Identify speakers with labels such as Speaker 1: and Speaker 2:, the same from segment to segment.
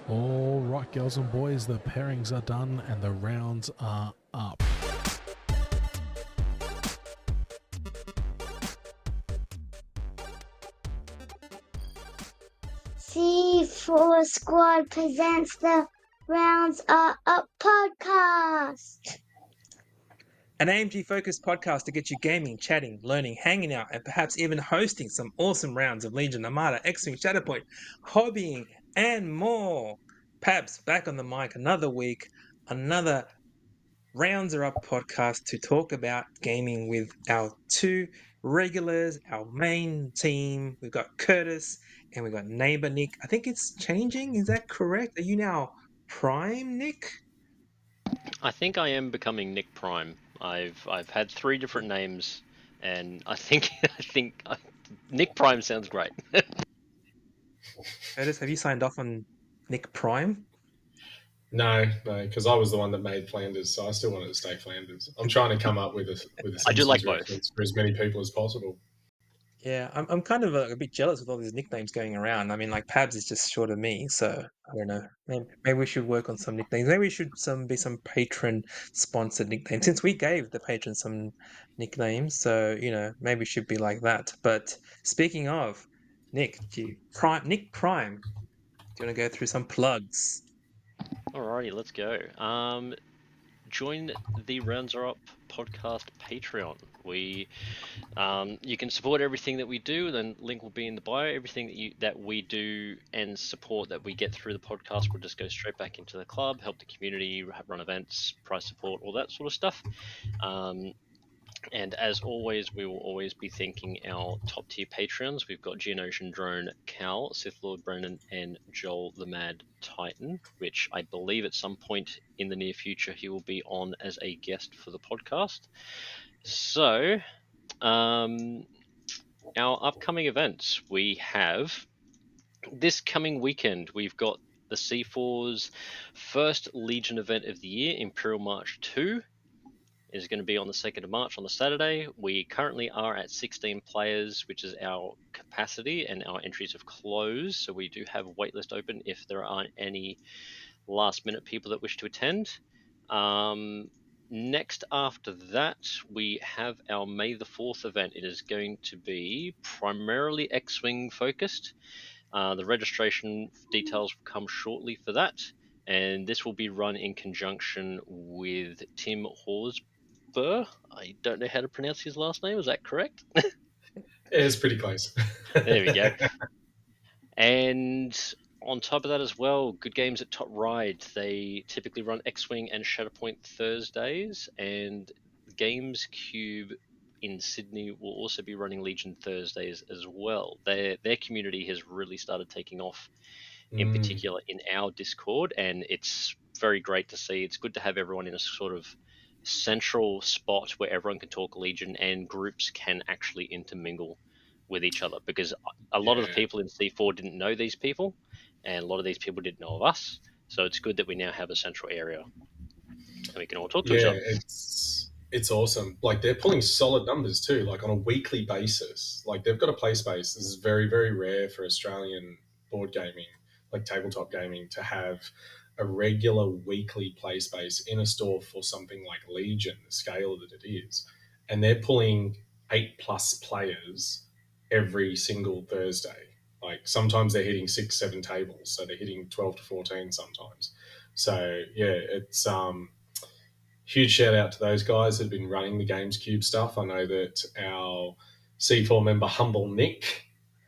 Speaker 1: All right, girls and boys, the pairings are done and the rounds are up.
Speaker 2: C4 Squad presents the Rounds Are Up podcast.
Speaker 3: An AMG-focused podcast to get you gaming, chatting, learning, hanging out, and perhaps even hosting some awesome rounds of Legion, Armada, X-Wing, Shatterpoint, hobbying, and more. Pabs, back on the mic another week, another Rounds Are Up podcast to talk about gaming with our two regulars, our main team. We've got Curtis and we've got neighbor Nick. I think it's changing, is that correct? Are you now Prime, Nick?
Speaker 4: I think I am becoming Nick Prime. I've had 3 different names, and I think Nick Prime sounds great.
Speaker 3: Curtis, have you signed off on Nick Prime?
Speaker 5: No, because I was the one that made Flanders, so I still wanted to stay Flanders. I'm trying to come up with a
Speaker 4: I do like
Speaker 5: Simpsons
Speaker 4: both.
Speaker 5: reference for as many people as possible.
Speaker 3: Yeah, I'm kind of a bit jealous with all these nicknames going around. I mean, like Pabs is just short of me, so I don't know. Maybe we should work on some nicknames. Maybe we should be some patron sponsored nicknames. Since we gave the patrons some nicknames, so maybe it should be like that. But speaking of Nick, Nick Prime, do you want to go through some plugs?
Speaker 4: Alrighty, let's go. Join the Rounds Are Up podcast Patreon. You can support everything that we do. Then link will be in the bio. Everything that we do and support that we get through the podcast will just go straight back into the club, help the community, run events, prize support, all that sort of stuff. And as always, we will always be thanking our top tier Patreons. We've got Geonosian Drone, Cal, Sith Lord Brennan, and Joel the Mad Titan, which I believe at some point in the near future he will be on as a guest for the podcast. So, our upcoming events, we have this coming weekend, we've got the C4's first Legion event of the year, Imperial March 2. Is going to be on the 2nd of March on the Saturday. We currently are at 16 players, which is our capacity, and our entries have closed. So we do have a waitlist open if there aren't any last minute people that wish to attend. Next after that, we have our May the 4th event. It is going to be primarily X-Wing focused. The registration details will come shortly for that. And this will be run in conjunction with Tim Horsburgh. I don't know how to pronounce his last name. Is that correct?
Speaker 5: Yeah, it's pretty close.
Speaker 4: There we go. And on top of that as well, Good Games at Top Ride. They typically run X-Wing and Shatterpoint Thursdays, and Games Cube in Sydney will also be running Legion Thursdays as well. Their community has really started taking off, in particular in our Discord, and it's very great to see. It's good to have everyone in a sort of central spot where everyone can talk Legion and groups can actually intermingle with each other, because a lot of the people in C4 didn't know these people, and a lot of these people didn't know of us. So it's good that we now have a central area and we can all talk to each other.
Speaker 5: It's awesome. Like, they're pulling solid numbers too, like on a weekly basis. Like, they've got a play space. This is very, very rare for Australian board gaming, like tabletop gaming, to have a regular weekly play space in a store for something like Legion, the scale that it is. And they're pulling 8+ players every single Thursday. Like, sometimes they're hitting 6-7 tables, so they're hitting 12 to 14 sometimes. So yeah, it's huge shout out to those guys that have been running the Games Cube stuff. I know that our C4 member Humble Nick,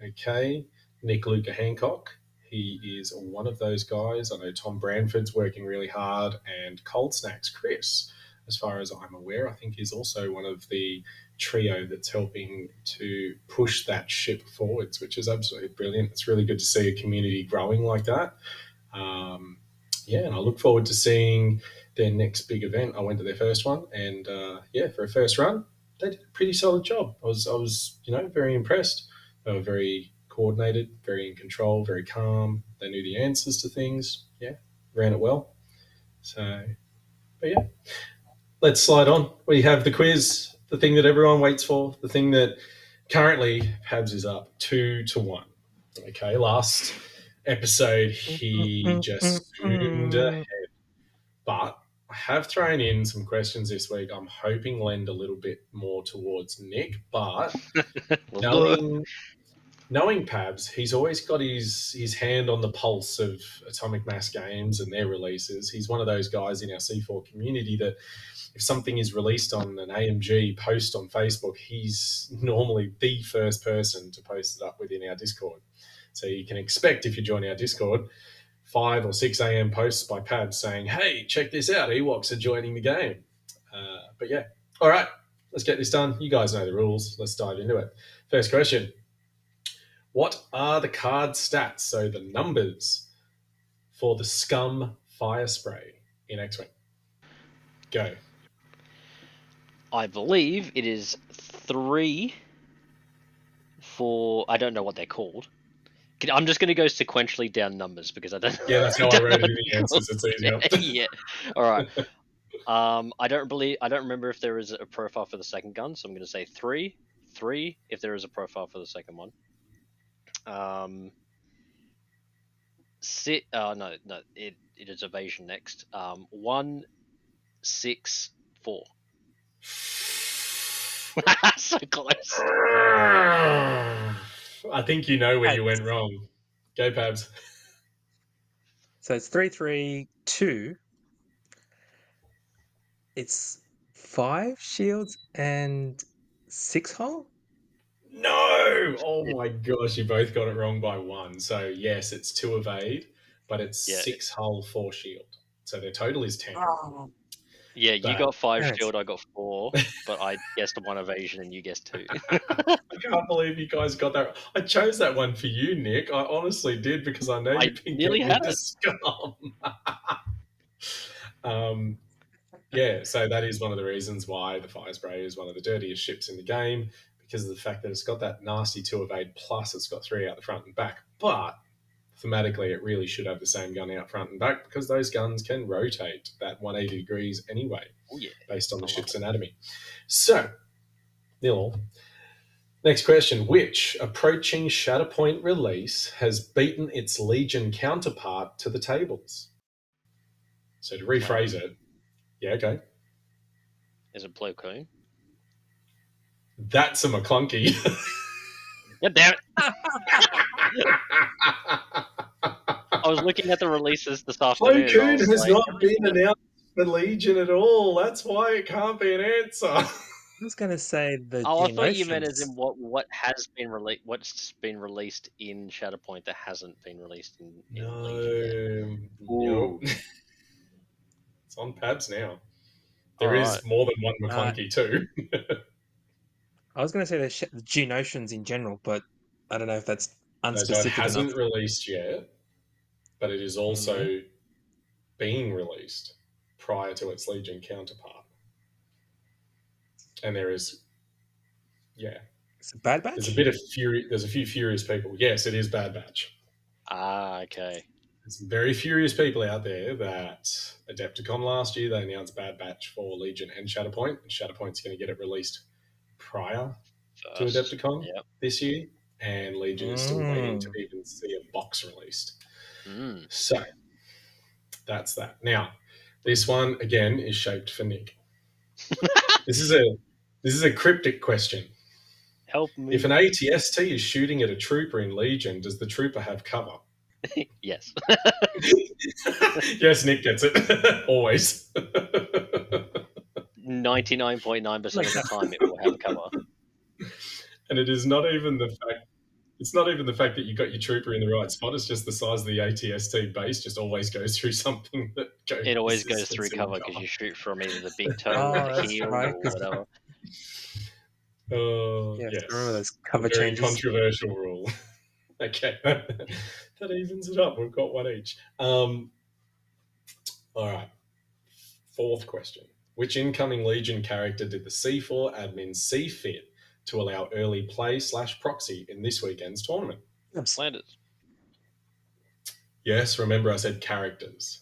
Speaker 5: Nick Luca Hancock, he is one of those guys. I know Tom Branford's working really hard, and Cold Snacks Chris, as far as I'm aware, I think is also one of the trio that's helping to push that ship forwards, which is absolutely brilliant. It's really good to see a community growing like that. And I look forward to seeing their next big event. I went to their first one, and for a first run, they did a pretty solid job. I was very impressed. They were very coordinated, very in control, very calm. They knew the answers to things. Yeah, ran it well. So, but yeah, let's slide on. We have the quiz, the thing that everyone waits for, the thing that currently Pabs is up 2-1. Okay, last episode, he just zoomed ahead. But I have thrown in some questions this week. I'm hoping lend a little bit more towards Nick, but knowing Pabs, he's always got his hand on the pulse of Atomic Mass Games and their releases. He's one of those guys in our C4 community that if something is released on an AMG post on Facebook, he's normally the first person to post it up within our Discord. So you can expect, if you join our Discord, 5 or 6 a.m. posts by Pabs saying, hey, check this out, Ewoks are joining the game. But yeah, all right, let's get this done. You guys know the rules. Let's dive into it. First question. What are the card stats, so the numbers, for the Scum Fire Spray in X-Wing? Go.
Speaker 4: I believe it is 3 for... I don't know what they're called. I'm just going to go sequentially down numbers because I don't...
Speaker 5: Yeah, that's how I wrote it in the answers. It's easier.
Speaker 4: Yeah. All right. I don't remember if there is a profile for the second gun, so I'm going to say 3 if there is a profile for the second one. No, it is evasion next. 1, 6, 4. So close.
Speaker 5: I think you know where you went wrong. Go, Pabs.
Speaker 3: So it's 3, 3, 2. It's 5 shields and 6 hull?
Speaker 5: No! Oh my gosh, you both got it wrong by 1. So yes, it's 2 evade, but it's 6 hull, 4 shield. So their total is 10.
Speaker 3: Oh.
Speaker 4: Yeah, you got 5 shield, I got 4, but I guessed 1 evasion and you guessed 2.
Speaker 5: I can't believe you guys got that. I chose that one for you, Nick. I honestly did because I know you've been getting into Scum. Yeah, so that is one of the reasons why the Fire Spray is one of the dirtiest ships in the game, because of the fact that it's got that nasty 2 evade plus it's got 3 out the front and back. But thematically, it really should have the same gun out front and back because those guns can rotate that 180 degrees anyway, based on the ship's anatomy. So, nil. Next question. Which approaching Shatterpoint release has beaten its Legion counterpart to the tables? So to rephrase it, yeah, okay.
Speaker 4: Is it Plo Koon?
Speaker 5: That's a McClunky.
Speaker 4: Yeah, damn it. I was looking at the releases this afternoon.
Speaker 5: Plo Koon has not been announced for Legion at all. That's why it can't be an answer.
Speaker 3: I was going to say the.
Speaker 4: Oh, I thought you meant as in what has been what's been released in Shatterpoint that hasn't been released in Legion yet.
Speaker 5: No. It's on Pabs now. There is more than one McClunky too.
Speaker 3: I was going to say the Geonosians in general, but I don't know if that's unspecific
Speaker 5: So it hasn't
Speaker 3: enough.
Speaker 5: released yet, but it is also being released prior to its Legion counterpart. And there is,
Speaker 3: It's a Bad Batch?
Speaker 5: There's a bit of fury. There's a few furious people. Yes, it is Bad Batch.
Speaker 4: Ah, okay.
Speaker 5: There's some very furious people out there that Adepticon last year, they announced Bad Batch for Legion and Shatterpoint. And Shatterpoint's going to get it released prior to Adepticon this year. And Legion is still waiting to even see a box released. So that's that. Now, this one, again, is shaped for Nick. This is a cryptic question.
Speaker 4: Help me.
Speaker 5: If an ATST is shooting at a trooper in Legion, does the trooper have cover?
Speaker 4: Yes.
Speaker 5: Yes, Nick gets it. Always.
Speaker 4: 99.9% of the time it will have cover.
Speaker 5: And it is not even the fact. It's not even the fact that you got your trooper in the right spot. It's just the size of the ATST base just always goes through something that goes.
Speaker 4: It always goes through cover because you shoot from either the big toe or the heel or whatever.
Speaker 3: Yes. Remember those cover
Speaker 5: very
Speaker 3: changes.
Speaker 5: Controversial rule. Okay, that evens it up. We've got one each. All right. 4th question. Which incoming Legion character did the C4 admin see fit to allow early play / proxy in this weekend's tournament?
Speaker 4: Flanders.
Speaker 5: Yes, remember I said characters.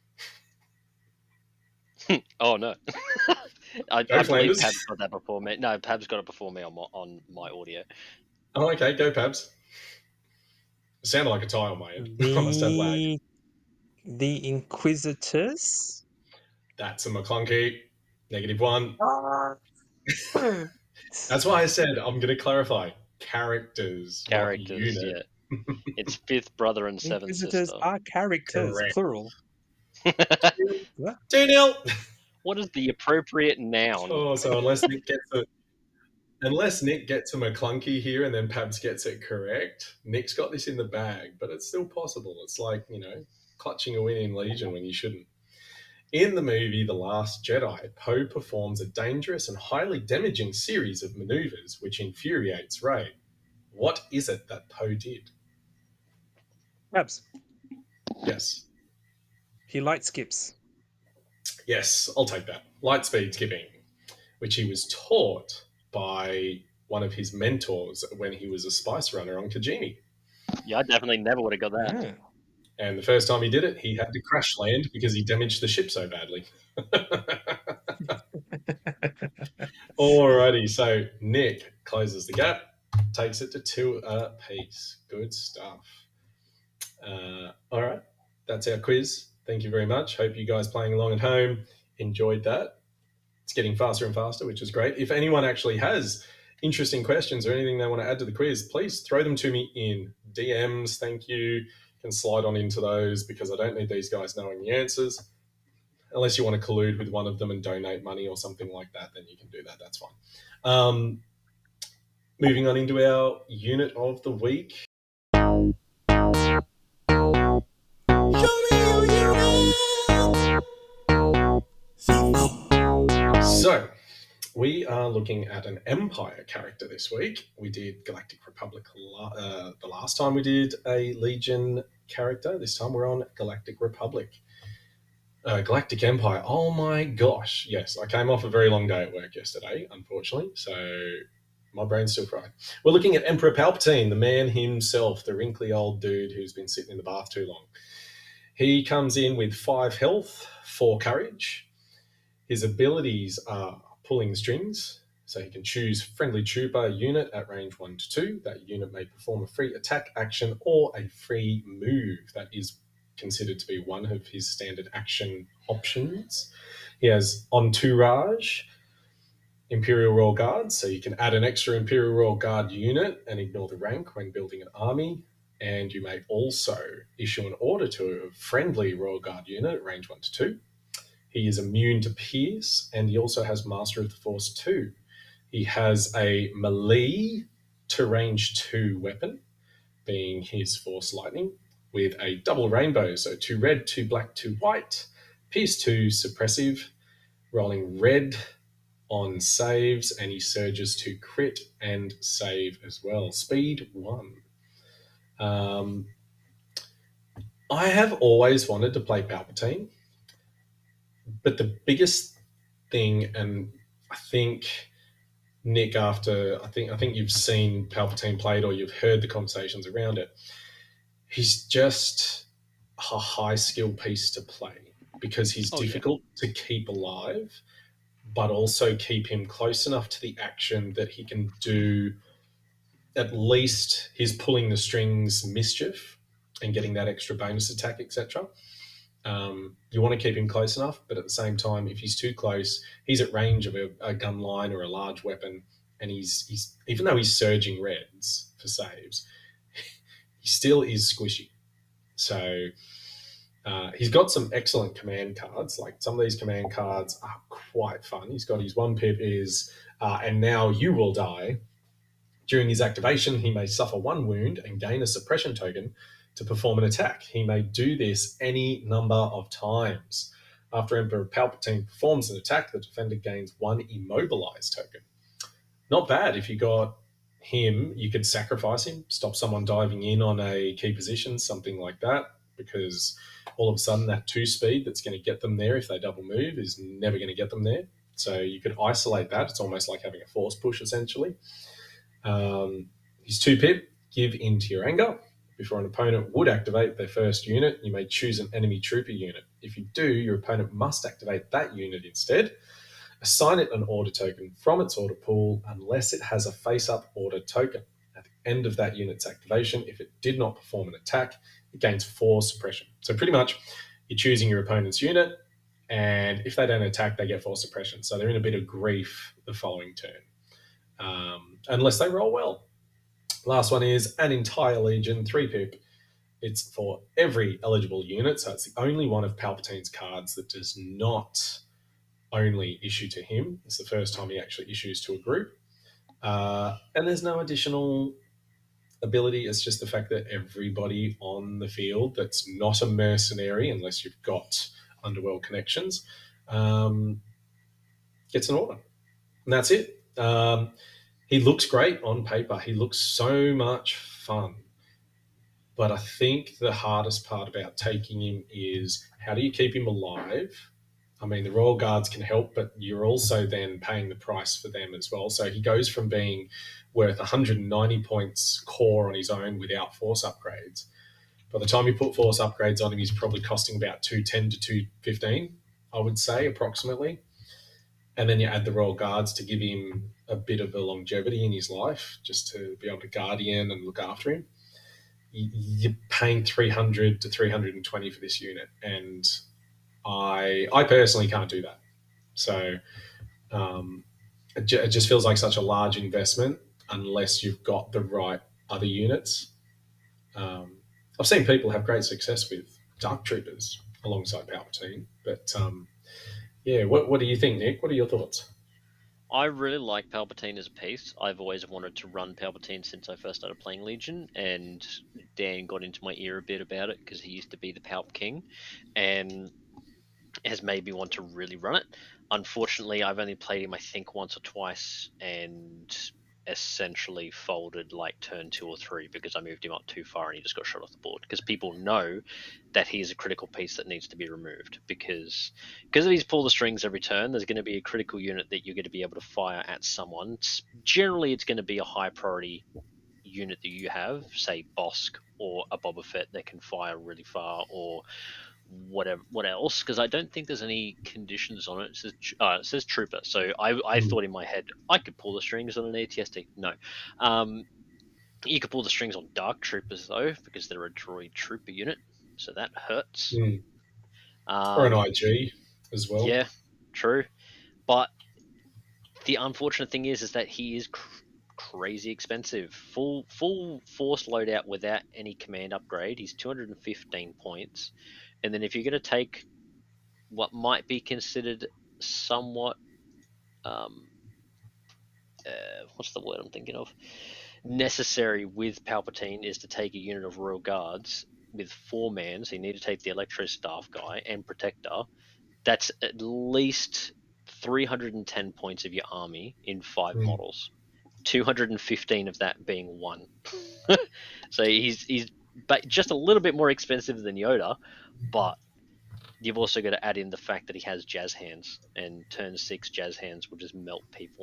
Speaker 4: Oh, no. I believe Pabs got that before me. No, Pabs got it before me on my audio.
Speaker 5: Oh, okay. Go, Pabs. sounded like a tile, mate. I must have lag.
Speaker 3: The Inquisitors.
Speaker 5: That's a McClunky. -1.
Speaker 3: Ah.
Speaker 5: That's why I said I'm going to clarify characters. not
Speaker 4: Characters,
Speaker 5: unit.
Speaker 4: yeah. It's fifth brother and seventh
Speaker 3: Inquisitors
Speaker 4: sister.
Speaker 3: are characters,
Speaker 5: Correct.
Speaker 3: plural.
Speaker 5: 2-0.
Speaker 4: What is the appropriate noun?
Speaker 5: Oh, so unless Nick gets a McClunky here and then Pabs gets it correct, Nick's got this in the bag, but it's still possible. It's like, clutching a win in Legion when you shouldn't. In the movie The Last Jedi, Poe performs a dangerous and highly damaging series of maneuvers which infuriates Rey. What is it that Poe did?
Speaker 3: Perhaps
Speaker 5: Yes.
Speaker 3: he light skips.
Speaker 5: Yes, I'll take that. Lightspeed skipping, which he was taught by one of his mentors when he was a spice runner on Kijimi.
Speaker 4: Yeah, I definitely never would have got that.
Speaker 3: Yeah.
Speaker 5: And the first time he did it, he had to crash land because he damaged the ship so badly. Alrighty, so Nick closes the gap, takes it to 2 apiece. Good stuff. All right, that's our quiz. Thank you very much. Hope you guys playing along at home enjoyed that. It's getting faster and faster, which is great. If anyone actually has interesting questions or anything they want to add to the quiz, please throw them to me in DMs. Thank you. Can slide on into those because I don't need these guys knowing the answers. Unless you want to collude with one of them and donate money or something like that, then you can do that. That's fine. Moving on into our unit of the week. So, we are looking at an Empire character this week. We did Galactic Republic the last time we did a Legion character. This time we're on Galactic Republic. Galactic Empire. Oh my gosh. Yes, I came off a very long day at work yesterday, unfortunately, so my brain's still fried. We're looking at Emperor Palpatine, the man himself, the wrinkly old dude who's been sitting in the bath too long. He comes in with 5 health, 4 courage. His abilities are pulling strings, so he can choose friendly trooper unit at range 1 to 2. That unit may perform a free attack action or a free move. That is considered to be one of his standard action options. He has Entourage, Imperial Royal Guard, so you can add an extra Imperial Royal Guard unit and ignore the rank when building an army. And you may also issue an order to a friendly Royal Guard unit at range 1 to 2. He is immune to Pierce, and he also has Master of the Force 2. He has a melee to range 2 weapon, being his Force Lightning, with a double rainbow, so 2 red, 2 black, 2 white, Pierce 2 suppressive, rolling red on saves, and he surges to crit and save as well. Speed 1. I have always wanted to play Palpatine, but the biggest thing, and I think Nick, I think you've seen Palpatine played or you've heard the conversations around it. He's just a high skill piece to play because he's difficult to keep alive, but also keep him close enough to the action that he can do at least his pulling the strings mischief and getting that extra bonus attack, etc. You want to keep him close enough, but at the same time, if he's too close, he's at range of a gun line or a large weapon, and he's even though he's surging reds for saves, he still is squishy. So he's got some excellent command cards. Like some of these command cards are quite fun. He's got his 1 pip is, and now you will die. During his activation, he may suffer 1 wound and gain a suppression token to perform an attack. He may do this any number of times. After Emperor Palpatine performs an attack, the defender gains 1 immobilized token. Not bad. If you got him, you could sacrifice him, stop someone diving in on a key position, something like that, because all of a sudden that 2 speed that's going to get them there if they double move is never going to get them there. So you could isolate that. It's almost like having a force push, essentially. His 2 pip, give in to your anger. Before an opponent would activate their first unit, you may choose an enemy trooper unit. If you do, your opponent must activate that unit instead. Assign it an order token from its order pool unless it has a face-up order token. At the end of that unit's activation, if it did not perform an attack, it gains 4 suppression. So pretty much you're choosing your opponent's unit, and if they don't attack, they get 4 suppression. So they're in a bit of grief the following turn, unless they roll well. Last one is an entire legion, 3 pip. It's for every eligible unit, so it's the only one of Palpatine's cards that does not only issue to him. It's the first time he actually issues to a group. And there's no additional ability. It's just the fact that everybody on the field that's not a mercenary, unless you've got underworld connections, gets an order. And that's it. He looks great on paper. He looks so much fun. But I think the hardest part about taking him is, how do you keep him alive? I mean, the Royal Guards can help, but you're also then paying the price for them as well. So he goes from being worth 190 points core on his own without force upgrades. By the time you put force upgrades on him, he's probably costing about 210 to 215, I would say, approximately. And then you add the Royal Guards to give him a bit of a longevity in his life, just to be able to guardian and look after him. You're paying 300 to 320 for this unit, and I personally can't do that. So it just feels like such a large investment unless you've got the right other units. I've seen people have great success with Dark Troopers alongside Palpatine, but yeah, what do you think, Nick? What are your thoughts?
Speaker 4: I really like Palpatine as a piece. I've always wanted to run Palpatine since I first started playing Legion, and Dan got into my ear a bit about it because he used to be the Palp King, and has made me want to really run it. Unfortunately, I've only played him, I think, once or twice, and essentially folded like turn 2 or 3 because I moved him up too far and he just got shot off the board, because people know that he is a critical piece that needs to be removed, because of his pull the strings every turn. There's going to be a critical unit that you're going to be able to fire at someone. Generally, it's going to be a high priority unit that you have, say Bosk or a Boba Fett that can fire really far, or whatever. What else? Because I don't think there's any conditions on it. It says trooper. So I thought in my head I could pull the strings on an ATST. No, you could pull the strings on Dark Troopers though, because they're a droid trooper unit, so that hurts.
Speaker 5: Or an IG as well.
Speaker 4: Yeah, true. But the unfortunate thing is that he is crazy expensive. Full force loadout without any command upgrade, he's 215 points. And then if you're going to take what might be considered somewhat, what's the word I'm thinking of? Necessary with Palpatine is to take a unit of Royal Guards with 4 man, so you need to take the Electro Staff guy and Protector. That's at least 310 points of your army in 5 models. 215 of that being 1. So he's just a little bit more expensive than Yoda, but you've also got to add in the fact that he has Jazz Hands, and turn 6 Jazz Hands will just melt people.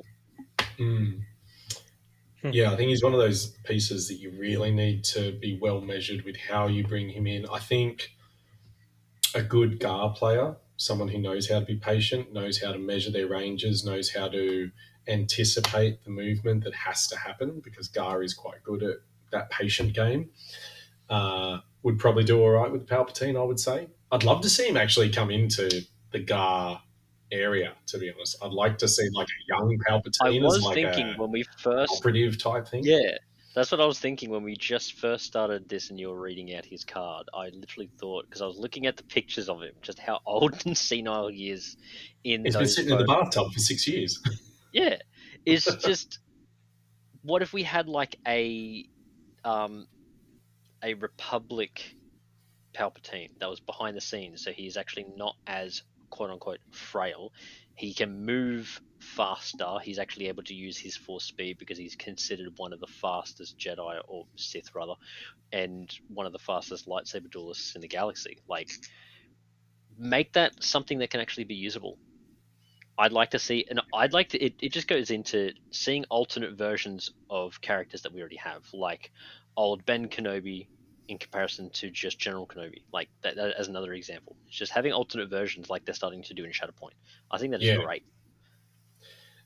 Speaker 5: Yeah, I think he's one of those pieces that you really need to be well measured with how you bring him in. I think a good GAR player, someone who knows how to be patient, knows how to measure their ranges, knows how to anticipate the movement that has to happen, because GAR is quite good at that patient game, would probably do all right with Palpatine, I would say. I'd love to see him actually come into the GAR area, to be honest. I'd like to see like a young Palpatine as like
Speaker 4: thinking when we first
Speaker 5: operative type thing.
Speaker 4: Yeah, that's what I was thinking when we just first started this and you were reading out his card. I literally thought, because I was looking at the pictures of him, just how old and senile he is in
Speaker 5: He's been sitting in the bathtub for 6 years.
Speaker 4: Yeah, it's just, what if we had like a Republic Palpatine that was behind the scenes, so he's actually not as quote-unquote frail. He can move faster. He's actually able to use his force speed because he's considered one of the fastest Jedi, or Sith rather, and one of the fastest lightsaber duelists in the galaxy. Like, make that something that can actually be usable. I'd like to see, and I'd like to, it just goes into seeing alternate versions of characters that we already have, like old Ben Kenobi in comparison to just General Kenobi, like that as another example. It's just having alternate versions like they're starting to do in Shatterpoint. I think that is great.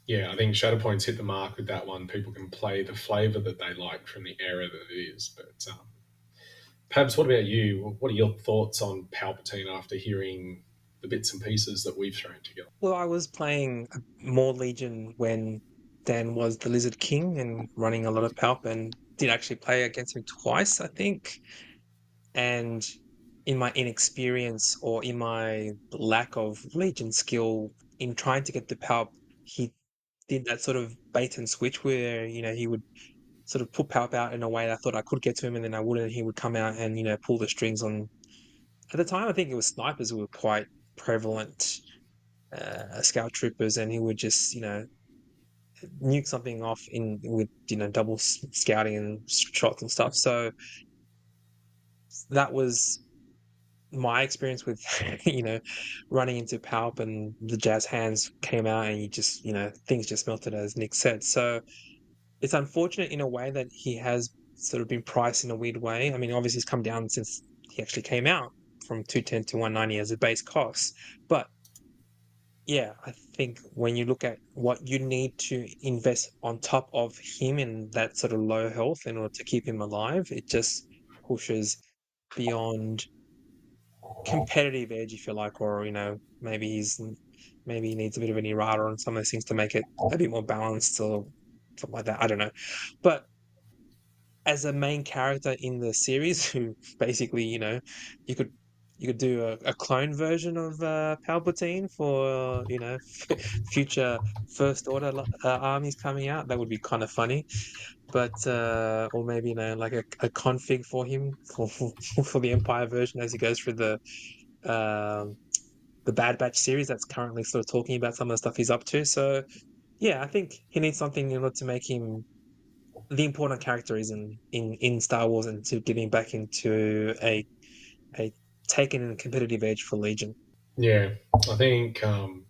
Speaker 5: Yeah, I think Shatterpoint's hit the mark with that one. People can play the flavour that they like from the era that it is. But Pabs, what about you? What are your thoughts on Palpatine after hearing the bits and pieces that we've thrown together?
Speaker 3: Well, I was playing more Legion when Dan was the Lizard King and running a lot of Palp, and did actually play against him twice, I think. And in my inexperience or in my lack of Legion skill in trying to get the Palp, he did that sort of bait and switch where, he would sort of put Palp out in a way that I thought I could get to him and then I wouldn't. He would come out and, pull the strings on. At the time, I think it was snipers who were quite prevalent, scout troopers, and he would just, nuke something off in with, double scouting and shots and stuff. So that was my experience with, running into Palp, and the Jazz hands came out and you just, things just melted, as Nick said. So it's unfortunate in a way that he has sort of been priced in a weird way. I mean, obviously he's come down since he actually came out from 210 to 190 as a base cost. But yeah, I think when you look at what you need to invest on top of him in that sort of low health in order to keep him alive, it just pushes beyond competitive edge, if you like, or maybe he needs a bit of an errata on some of those things to make it a bit more balanced or something like that. I don't know, but as a main character in the series, who basically, you could do a clone version of Palpatine for future First Order armies coming out. That would be kind of funny, but or maybe like a config for him for the Empire version as he goes through the Bad Batch series that's currently sort of talking about some of the stuff he's up to. So yeah, I think he needs something in order to make him the important character is in Star Wars, and to getting back into a taken and competitive edge for Legion.
Speaker 5: Yeah, I think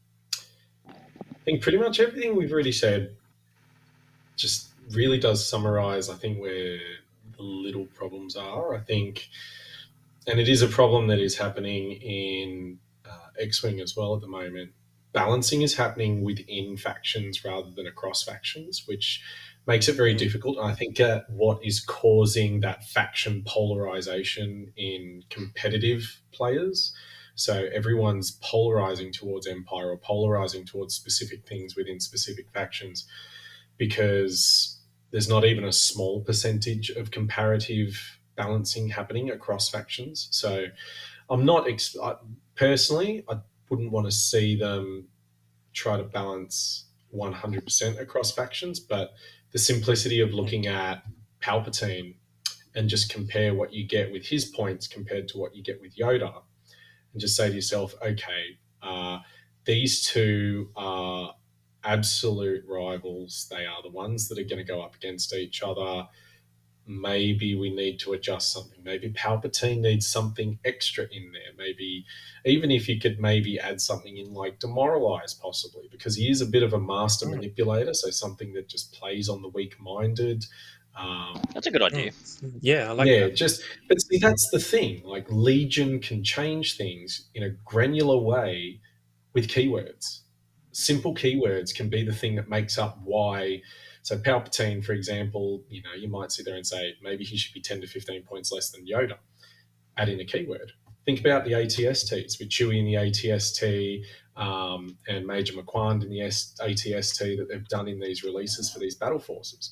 Speaker 5: pretty much everything we've already said just really does summarize, I think, where the little problems are. I think, and it is a problem that is happening in X-Wing as well at the moment. Balancing is happening within factions rather than across factions, which makes it very difficult. And I think what is causing that faction polarization in competitive players. So everyone's polarizing towards Empire or polarizing towards specific things within specific factions, because there's not even a small percentage of comparative balancing happening across factions. So I'm not personally, I wouldn't want to see them try to balance 100% across factions, but the simplicity of looking at Palpatine and just compare what you get with his points compared to what you get with Yoda, and just say to yourself, okay, these two are absolute rivals. They are the ones that are going to go up against each other. Maybe we need to adjust something. Maybe Palpatine needs something extra in there. Maybe even if you could maybe add something in like Demoralize, possibly, because he is a bit of a master manipulator, so something that just plays on the weak-minded.
Speaker 4: That's a good idea.
Speaker 3: Yeah, I like that.
Speaker 5: But see, that's the thing. Like, Legion can change things in a granular way with keywords. Simple keywords can be the thing that makes up why. So Palpatine, for example, you might sit there and say maybe he should be 10 to 15 points less than Yoda. Add in a keyword. Think about the ATSTs with Chewie in the ATST and Major McQuand in the ATST that they've done in these releases for these battle forces.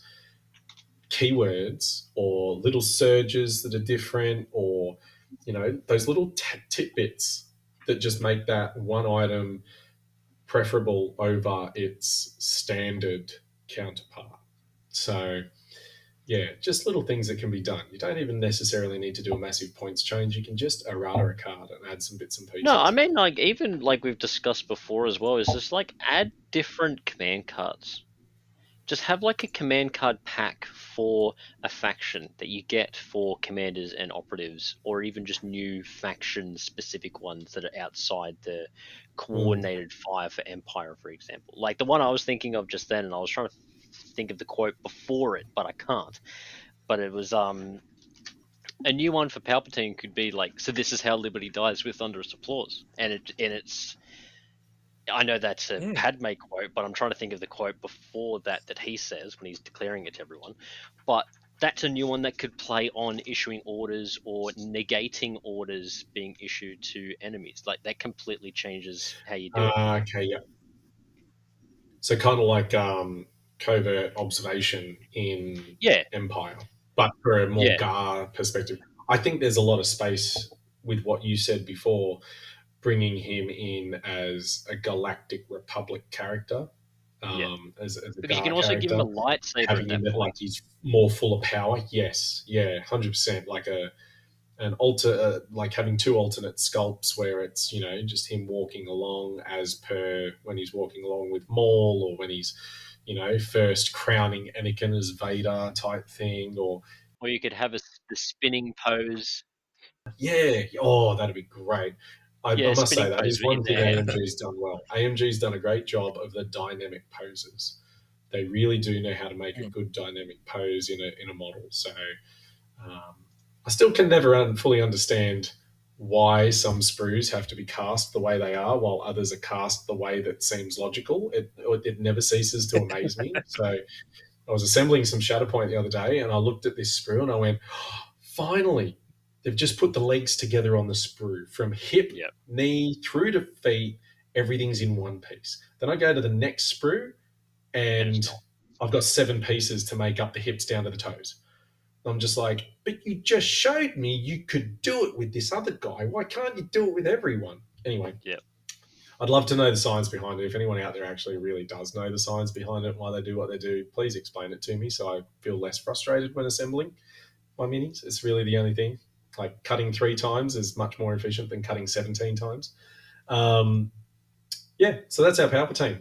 Speaker 5: Keywords or little surges that are different, or those little tidbits that just make that one item preferable over its standard counterpart. So yeah, just little things that can be done. You don't even necessarily need to do a massive points change. You can just errata a card and add some bits and pieces.
Speaker 4: No, I mean, like, even like we've discussed before as well, is just like add different command cards. Just have like a command card pack for a faction that you get for commanders and operatives, or even just new faction specific ones that are outside the coordinated fire for Empire, for example. Like the one I was thinking of just then, and I was trying to think of the quote before it, but I can't. But it was a new one for Palpatine could be like, so this is how Liberty dies with thunderous applause, and it's I know that's a
Speaker 3: Yeah.
Speaker 4: Padme quote, but I'm trying to think of the quote before that he says when he's declaring it to everyone. But that's a new one that could play on issuing orders or negating orders being issued to enemies. Like that completely changes how you do it.
Speaker 5: Okay, yeah. So kind of like covert observation in
Speaker 4: Yeah,
Speaker 5: Empire, but for a more
Speaker 4: Yeah.
Speaker 5: Gar perspective. I think there's a lot of space with what you said before, bringing him in as a Galactic Republic character,
Speaker 4: Yeah.
Speaker 5: as a
Speaker 4: because you
Speaker 5: Gar
Speaker 4: can also give him
Speaker 5: character,
Speaker 4: a lightsaber at
Speaker 5: having
Speaker 4: that
Speaker 5: him that like
Speaker 4: point.
Speaker 5: he's more full of power. Yes, yeah, 100%. Like an alter, like having two alternate sculpts where it's just him walking along as per when he's walking along with Maul, or when he's first crowning Anakin as Vader type thing, or
Speaker 4: Or you could have the spinning pose.
Speaker 5: yeah, oh, that'd be great. I
Speaker 4: Yeah,
Speaker 5: must say
Speaker 4: spinning
Speaker 5: that
Speaker 4: pose
Speaker 5: is
Speaker 4: in
Speaker 5: one thing
Speaker 4: there.
Speaker 5: AMG's done well. AMG's done a great job of the dynamic poses. They really do know how to make a good dynamic pose in a model. So um, I still can never fully understand why some sprues have to be cast the way they are, while others are cast the way that seems logical. It never ceases to amaze me. So I was assembling some Shatterpoint the other day, and I looked at this sprue and I went, oh, finally, they've just put the legs together on the sprue from hip,
Speaker 4: Yep.
Speaker 5: knee through to feet. Everything's in one piece. Then I go to the next sprue, and I've got 7 pieces to make up the hips down to the toes. I'm just like, but you just showed me you could do it with this other guy. Why can't you do it with everyone? Anyway,
Speaker 4: Yep.
Speaker 5: I'd love to know the science behind it. If anyone out there actually really does know the science behind it, why they do what they do, please explain it to me so I feel less frustrated when assembling my minis. It's really the only thing. Like cutting 3 times is much more efficient than cutting 17 times. Yeah, so that's our Palpatine.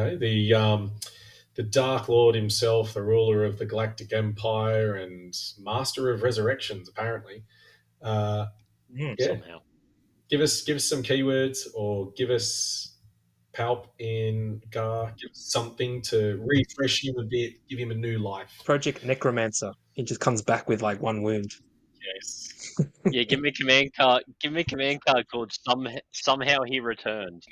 Speaker 5: The Dark Lord himself, the ruler of the Galactic Empire and master of resurrections, apparently. Yeah,
Speaker 4: Somehow.
Speaker 5: give us some keywords, or give us Palp in Gar. Give us something to refresh him a bit, give him a new life.
Speaker 3: Project Necromancer. He just comes back with like 1 wound.
Speaker 5: Yes.
Speaker 4: Yeah, give me a command card. Give me a command card called Somehow He Returned.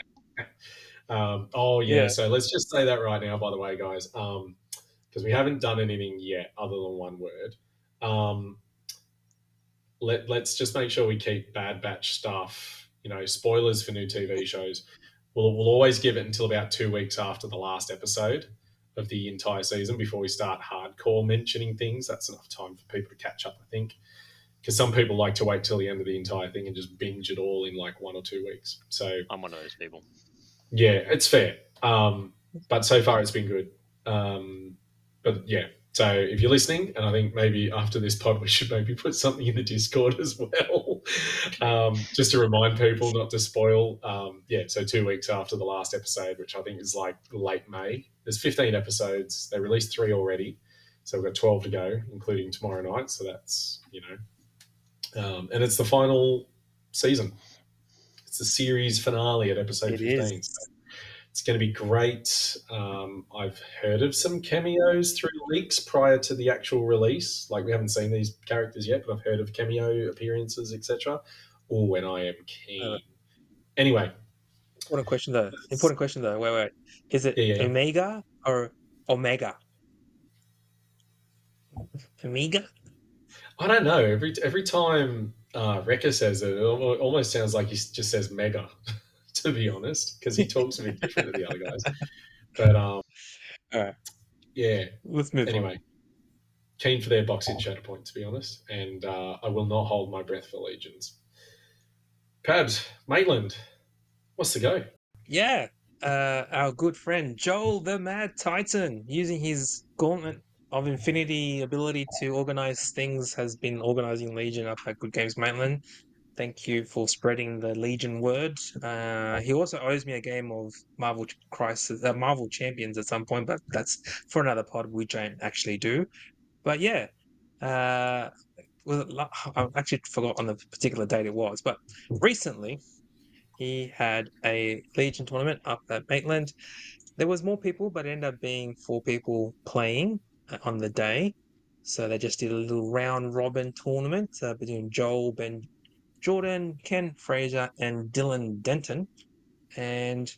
Speaker 5: Yeah. So let's just say that right now, by the way, guys, because we haven't done anything yet other than 1 word. Let's just make sure we keep Bad Batch stuff, spoilers for new TV shows. We'll always give it until about 2 weeks after the last episode of the entire season before we start hardcore mentioning things. That's enough time for people to catch up, I think, because some people like to wait till the end of the entire thing and just binge it all in like 1 or 2 weeks. So
Speaker 4: I'm one of those people.
Speaker 5: Yeah, it's fair. But so far it's been good. But yeah, so if you're listening, and I think maybe after this pod we should maybe put something in the Discord as well, just to remind people not to spoil. So 2 weeks after the last episode, which I think is like late May. There's 15 episodes. They released 3 already, so we've got 12 to go, including tomorrow night. So that's and it's the final season. It's the series finale at episode 15. So it's going to be great. I've heard of some cameos through leaks prior to the actual release. Like, we haven't seen these characters yet, but I've heard of cameo appearances, etc. Oh, and I am keen. Anyway.
Speaker 3: Important question though. Wait. Is it Omega or Omega? Omega?
Speaker 5: I don't know. Every time Wrecker says it almost sounds like he just says Mega, to be honest, because he talks a bit different to the other guys. But
Speaker 3: all right.
Speaker 5: Yeah.
Speaker 3: Let's move on.
Speaker 5: Keen for their box-in Shatterpoint, to be honest, and I will not hold my breath for Legions. Pabs, Maitland, what's the go?
Speaker 3: Yeah, our good friend Joel the Mad Titan, using his Gauntlet of Infinity ability to organize things, has been organizing Legion up at Good Games Maitland. Thank you for spreading the Legion word. He also owes me a game of Marvel Champions at some point, but that's for another pod, which I actually do. But yeah, I actually forgot on the particular date it was, but recently he had a Legion tournament up at Maitland. There was more people, but it ended up being 4 people playing on the day. So they just did a little round robin tournament between Joel, Ben Jordan, Ken Fraser, and Dylan Denton. And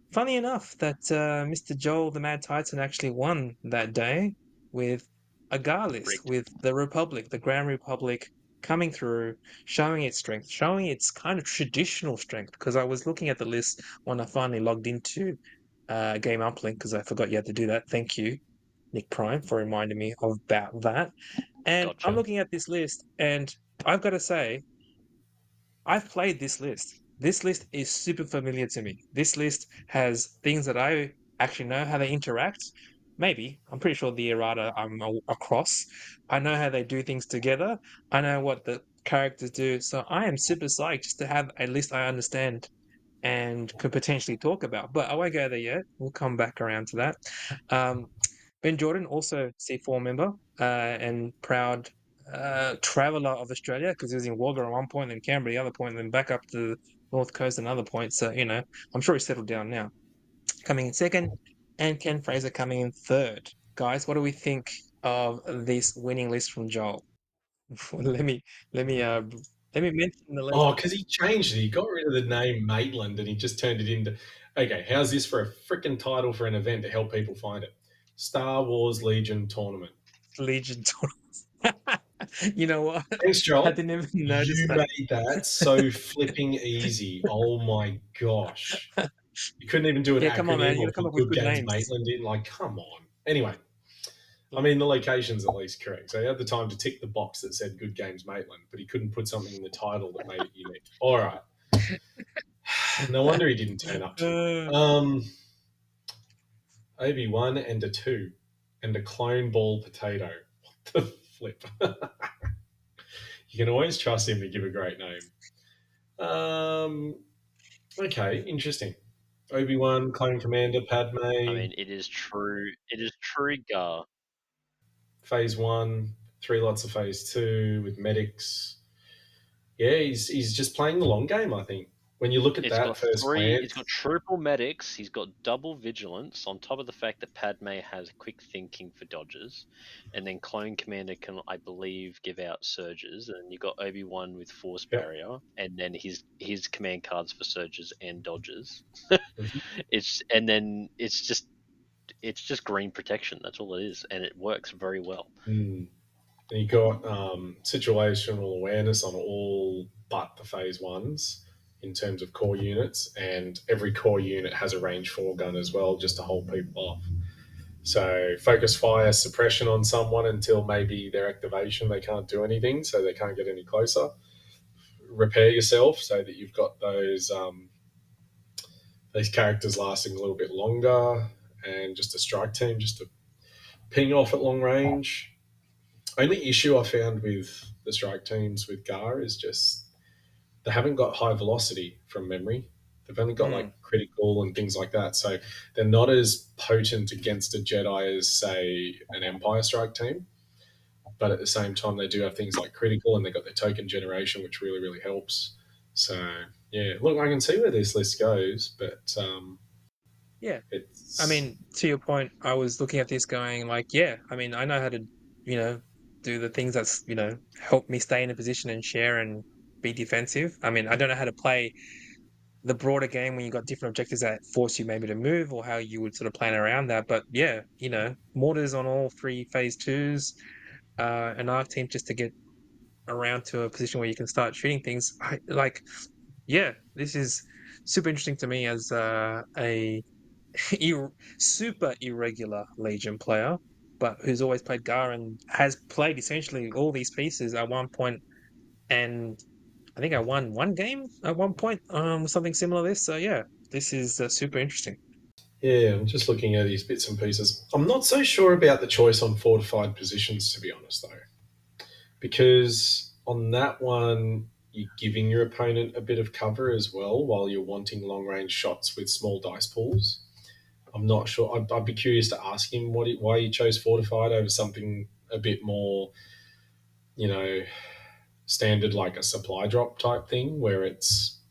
Speaker 3: funny enough that Mr. Joel the Mad Titan actually won that day with a Gar list,
Speaker 4: Rigged.
Speaker 3: with the Republic, the Grand Republic coming through, showing its strength, showing its kind of traditional strength. Because I was looking at the list when I finally logged into Game Uplink, because I forgot you had to do that. Thank you, Nick Prime, for reminding me about that. And
Speaker 4: Gotcha.
Speaker 3: I'm looking at this list, and I've got to say, I've played this list. This list is super familiar to me. This list has things that I actually know how they interact. Maybe. I'm pretty sure the errata I'm across. I know how they do things together. I know what the characters do. So I am super psyched just to have a list I understand and could potentially talk about. But I won't go there yet. We'll come back around to that. Um, Ben Jordan, also C4 member and proud traveller of Australia, because he was in Wagga at one point, then Canberra the other point, then back up to the North Coast another point. So, I'm sure he's settled down now. Coming in second, and Ken Fraser coming in third. Guys, what do we think of this winning list from Joel? let me let me uh let me mention the list.
Speaker 5: Oh, because he changed it. He got rid of the name Maitland and he just turned it into, okay, how's this for a freaking title for an event to help people find it? Star Wars Legion Tournament.
Speaker 3: Legion tournaments. You know what?
Speaker 5: Thanks,
Speaker 3: I
Speaker 5: Joel.
Speaker 3: didn't even notice
Speaker 5: You
Speaker 3: that.
Speaker 5: made that so flipping easy. Oh my gosh. You couldn't even do an
Speaker 3: Yeah, come on, man.
Speaker 5: acronym
Speaker 3: You
Speaker 5: or
Speaker 3: gotta come
Speaker 5: put
Speaker 3: up with
Speaker 5: Good
Speaker 3: good
Speaker 5: Games
Speaker 3: names.
Speaker 5: Maitland in. Like, come on. Anyway, I mean, the location's at least correct. So he had the time to tick the box that said Good Games Maitland, but he couldn't put something in the title that made it unique. All right. No wonder he didn't turn up tonight. Obi-Wan and a 2 and a clone ball potato. What the flip? You can always trust him to give a great name. Okay, interesting. Obi-Wan, Clone Commander, Padme.
Speaker 4: I mean, it is true. It is true, Gar.
Speaker 5: Phase 1, 3 lots of Phase 2 with medics. Yeah, he's just playing the long game, I think. When you look at
Speaker 4: It's
Speaker 5: that
Speaker 4: got
Speaker 5: first
Speaker 4: three.
Speaker 5: glance,
Speaker 4: It's got triple medics. He's got double vigilance on top of the fact that Padme has quick thinking for dodges, and then Clone Commander can, I believe, give out surges. And you got Obi-Wan with Force
Speaker 5: Yep.
Speaker 4: Barrier, and then his command cards for surges and dodges.
Speaker 5: Mhm.
Speaker 4: It's just green protection. That's all it is, and it works very well.
Speaker 5: And you got situational awareness on all but the Phase 1s in terms of core units, and every core unit has a range 4 gun as well, just to hold people off. So focus fire suppression on someone until maybe their activation, they can't do anything, so they can't get any closer. Repair yourself so that you've got those characters lasting a little bit longer, and just a strike team just to ping off at long range. Only issue I found with the strike teams with Gar is just they haven't got high velocity from memory. They've only got like critical and things like that. So they're not as potent against a Jedi as, say, an Empire strike team. But at the same time, they do have things like critical and they've got their token generation, which really, really helps. So, yeah, look, I can see where this list goes, but
Speaker 3: Yeah.
Speaker 5: it's.
Speaker 3: I mean, to your point, I was looking at this going like, yeah, I mean, I know how to, do the things that's, help me stay in a position and share and be defensive. I mean, I don't know how to play the broader game when you got different objectives that force you maybe to move or how you would sort of plan around that. But yeah, mortars on all 3 phase 2s, an arc team just to get around to a position where you can start shooting things. This is super interesting to me as a super irregular Legion player, but who's always played Gar and has played essentially all these pieces at one point, and I think I won one game at one point, something similar to this. So yeah, this is super interesting.
Speaker 5: Yeah, I'm just looking at these bits and pieces. I'm not so sure about the choice on fortified positions, to be honest, though, because on that one, you're giving your opponent a bit of cover as well while you're wanting long range shots with small dice pools. I'm not sure. I'd be curious to ask him why he chose fortified over something a bit more, standard, like a supply drop type thing where it's,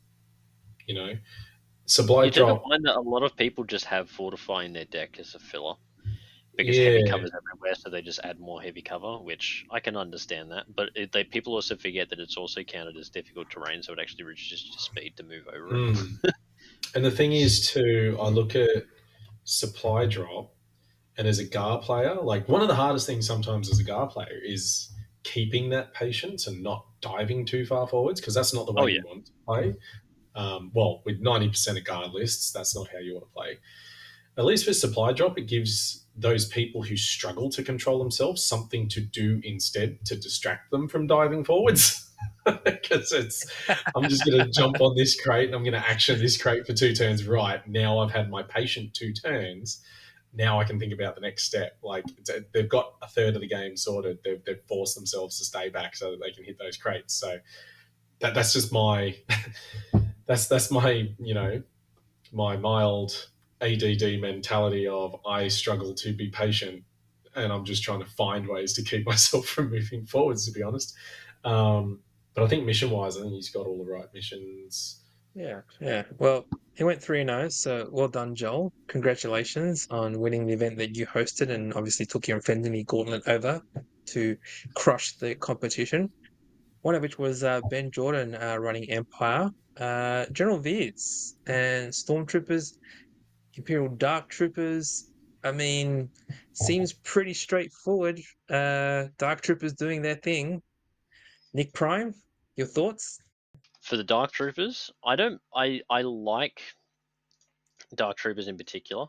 Speaker 5: supply
Speaker 4: You tend to
Speaker 5: drop.
Speaker 4: find that a lot of people just have Fortify in their deck as a filler because
Speaker 5: Yeah.
Speaker 4: heavy cover's everywhere, so they just add more heavy cover, which I can understand that. But people also forget that it's also counted as difficult terrain, so it actually reduces your speed to move over it.
Speaker 5: And the thing is, too, I look at supply drop, and as a GAR player, like one of the hardest things sometimes as a GAR player is keeping that patience and not diving too far forwards, because that's not the
Speaker 4: Oh
Speaker 5: way
Speaker 4: yeah.
Speaker 5: you want to play. Well, with 90% of guard lists, that's not how you want to play. At least with supply drop, it gives those people who struggle to control themselves something to do instead to distract them from diving forwards. Because I'm just going to jump on this crate and I'm going to action this crate for 2 turns. Right now, I've had my patient 2 turns. Now I can think about the next step. Like they've got a third of the game sorted. They've forced themselves to stay back so that they can hit those crates. So that's just my that's my my mild ADD mentality of I struggle to be patient, and I'm just trying to find ways to keep myself from moving forwards. To be honest, but I think mission wise, I think he's got all the right missions.
Speaker 3: Yeah, yeah. Well, he went 3-0, so well done, Joel. Congratulations on winning the event that you hosted and obviously took your Infinity Gauntlet over to crush the competition. One of which was Ben Jordan running Empire, General Veers, and Stormtroopers, Imperial Dark Troopers. I mean, seems pretty straightforward. Dark Troopers doing their thing. Nick Prime, your thoughts?
Speaker 4: For the Dark Troopers, I like Dark Troopers in particular.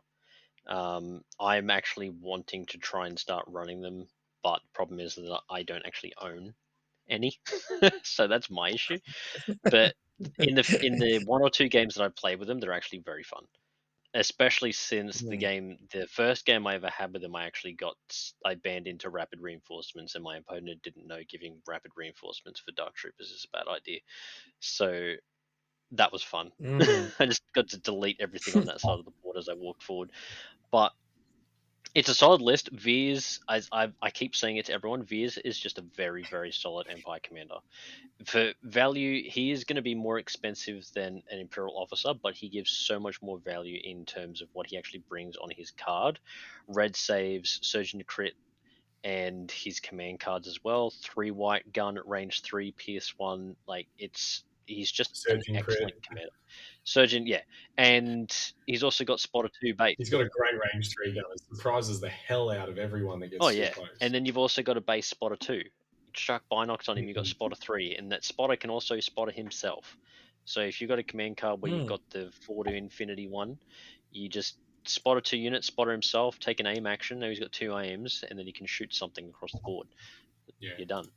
Speaker 4: I'm actually wanting to try and start running them, but the problem is that I don't actually own any, so that's my issue. But in the 1 or 2 games that I've played with them, they're actually very fun. Especially since the first game I ever had with them, I banned into rapid reinforcements, and my opponent didn't know giving rapid reinforcements for Dark Troopers is a bad idea. So that was fun. I just got to delete everything on that side of the board as I walked forward. But it's a solid list. Veers, I keep saying it to everyone, Veers is just a very, very solid Empire commander. For value, he is going to be more expensive than an Imperial officer, but he gives so much more value in terms of what he actually brings on his card. Red saves, Surgeon to crit, and his command cards as well. 3 white gun, range 3, pierce 1. He's just
Speaker 5: Surgeon
Speaker 4: an excellent
Speaker 5: crit.
Speaker 4: commander. Surgeon, yeah. And he's also got Spotter 2 base.
Speaker 5: He's got a great range 3 gun. It surprises the hell out of everyone that gets
Speaker 4: Oh,
Speaker 5: too
Speaker 4: yeah.
Speaker 5: close.
Speaker 4: And then you've also got a base Spotter 2. Chuck Binocs on him, you've got Spotter 3, and that Spotter can also spotter himself. So if you've got a command card where you've got the 4 to infinity one, you just spotter 2 units, spotter himself, take an aim action. Now he's got 2 aims, and then he can shoot something across the board.
Speaker 5: Yeah.
Speaker 4: You're done.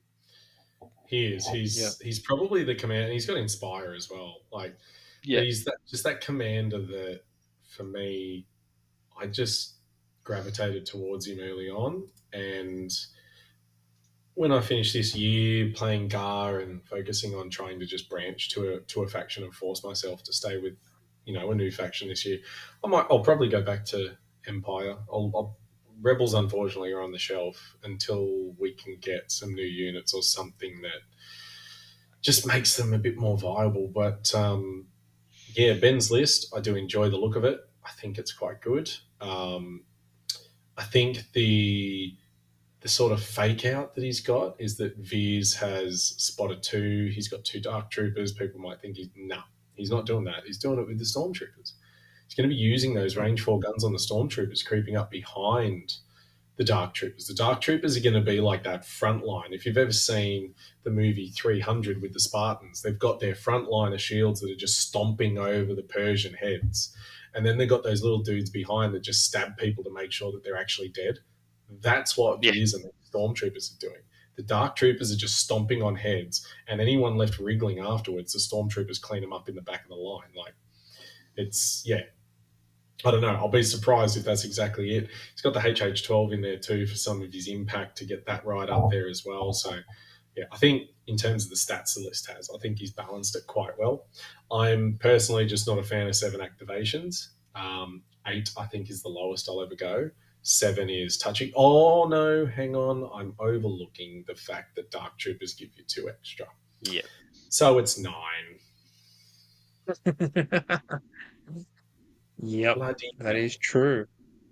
Speaker 5: He is. He's probably the commander. He's got Inspire as well. He's that commander that, for me, I just gravitated towards him early on. And when I finished this year playing GAR and focusing on trying to just branch to a faction and force myself to stay with, a new faction this year, I'll probably go back to Empire. Rebels, unfortunately, are on the shelf until we can get some new units or something that just makes them a bit more viable. But Ben's list, I do enjoy the look of it. I think it's quite good. I think the sort of fake out that he's got is that Veers has Spotter 2. He's got 2 Dark Troopers. People might think he's not doing that. He's doing it with the Stormtroopers. He's going to be using those range 4 guns on the Stormtroopers, creeping up behind the Dark Troopers. The Dark Troopers are going to be like that front line. If you've ever seen the movie 300 with the Spartans, they've got their front line of shields that are just stomping over the Persian heads. And then they've got those little dudes behind that just stab people to make sure that they're actually dead. That's what Veers and the Stormtroopers are doing. The Dark Troopers are just stomping on heads, and anyone left wriggling afterwards, the Stormtroopers clean them up in the back of the line. I don't know. I'll be surprised if that's exactly it. He's got the HH12 in there too for some of his impact to get that right up there as well. So, yeah, I think in terms of the stats the list has, I think he's balanced it quite well. I'm personally just not a fan of 7 activations. 8, I think, is the lowest I'll ever go. 7 is touching. Oh, no, hang on. I'm overlooking the fact that Dark Troopers give you 2 extra.
Speaker 4: Yeah.
Speaker 5: So it's 9.
Speaker 3: Yep, that is true.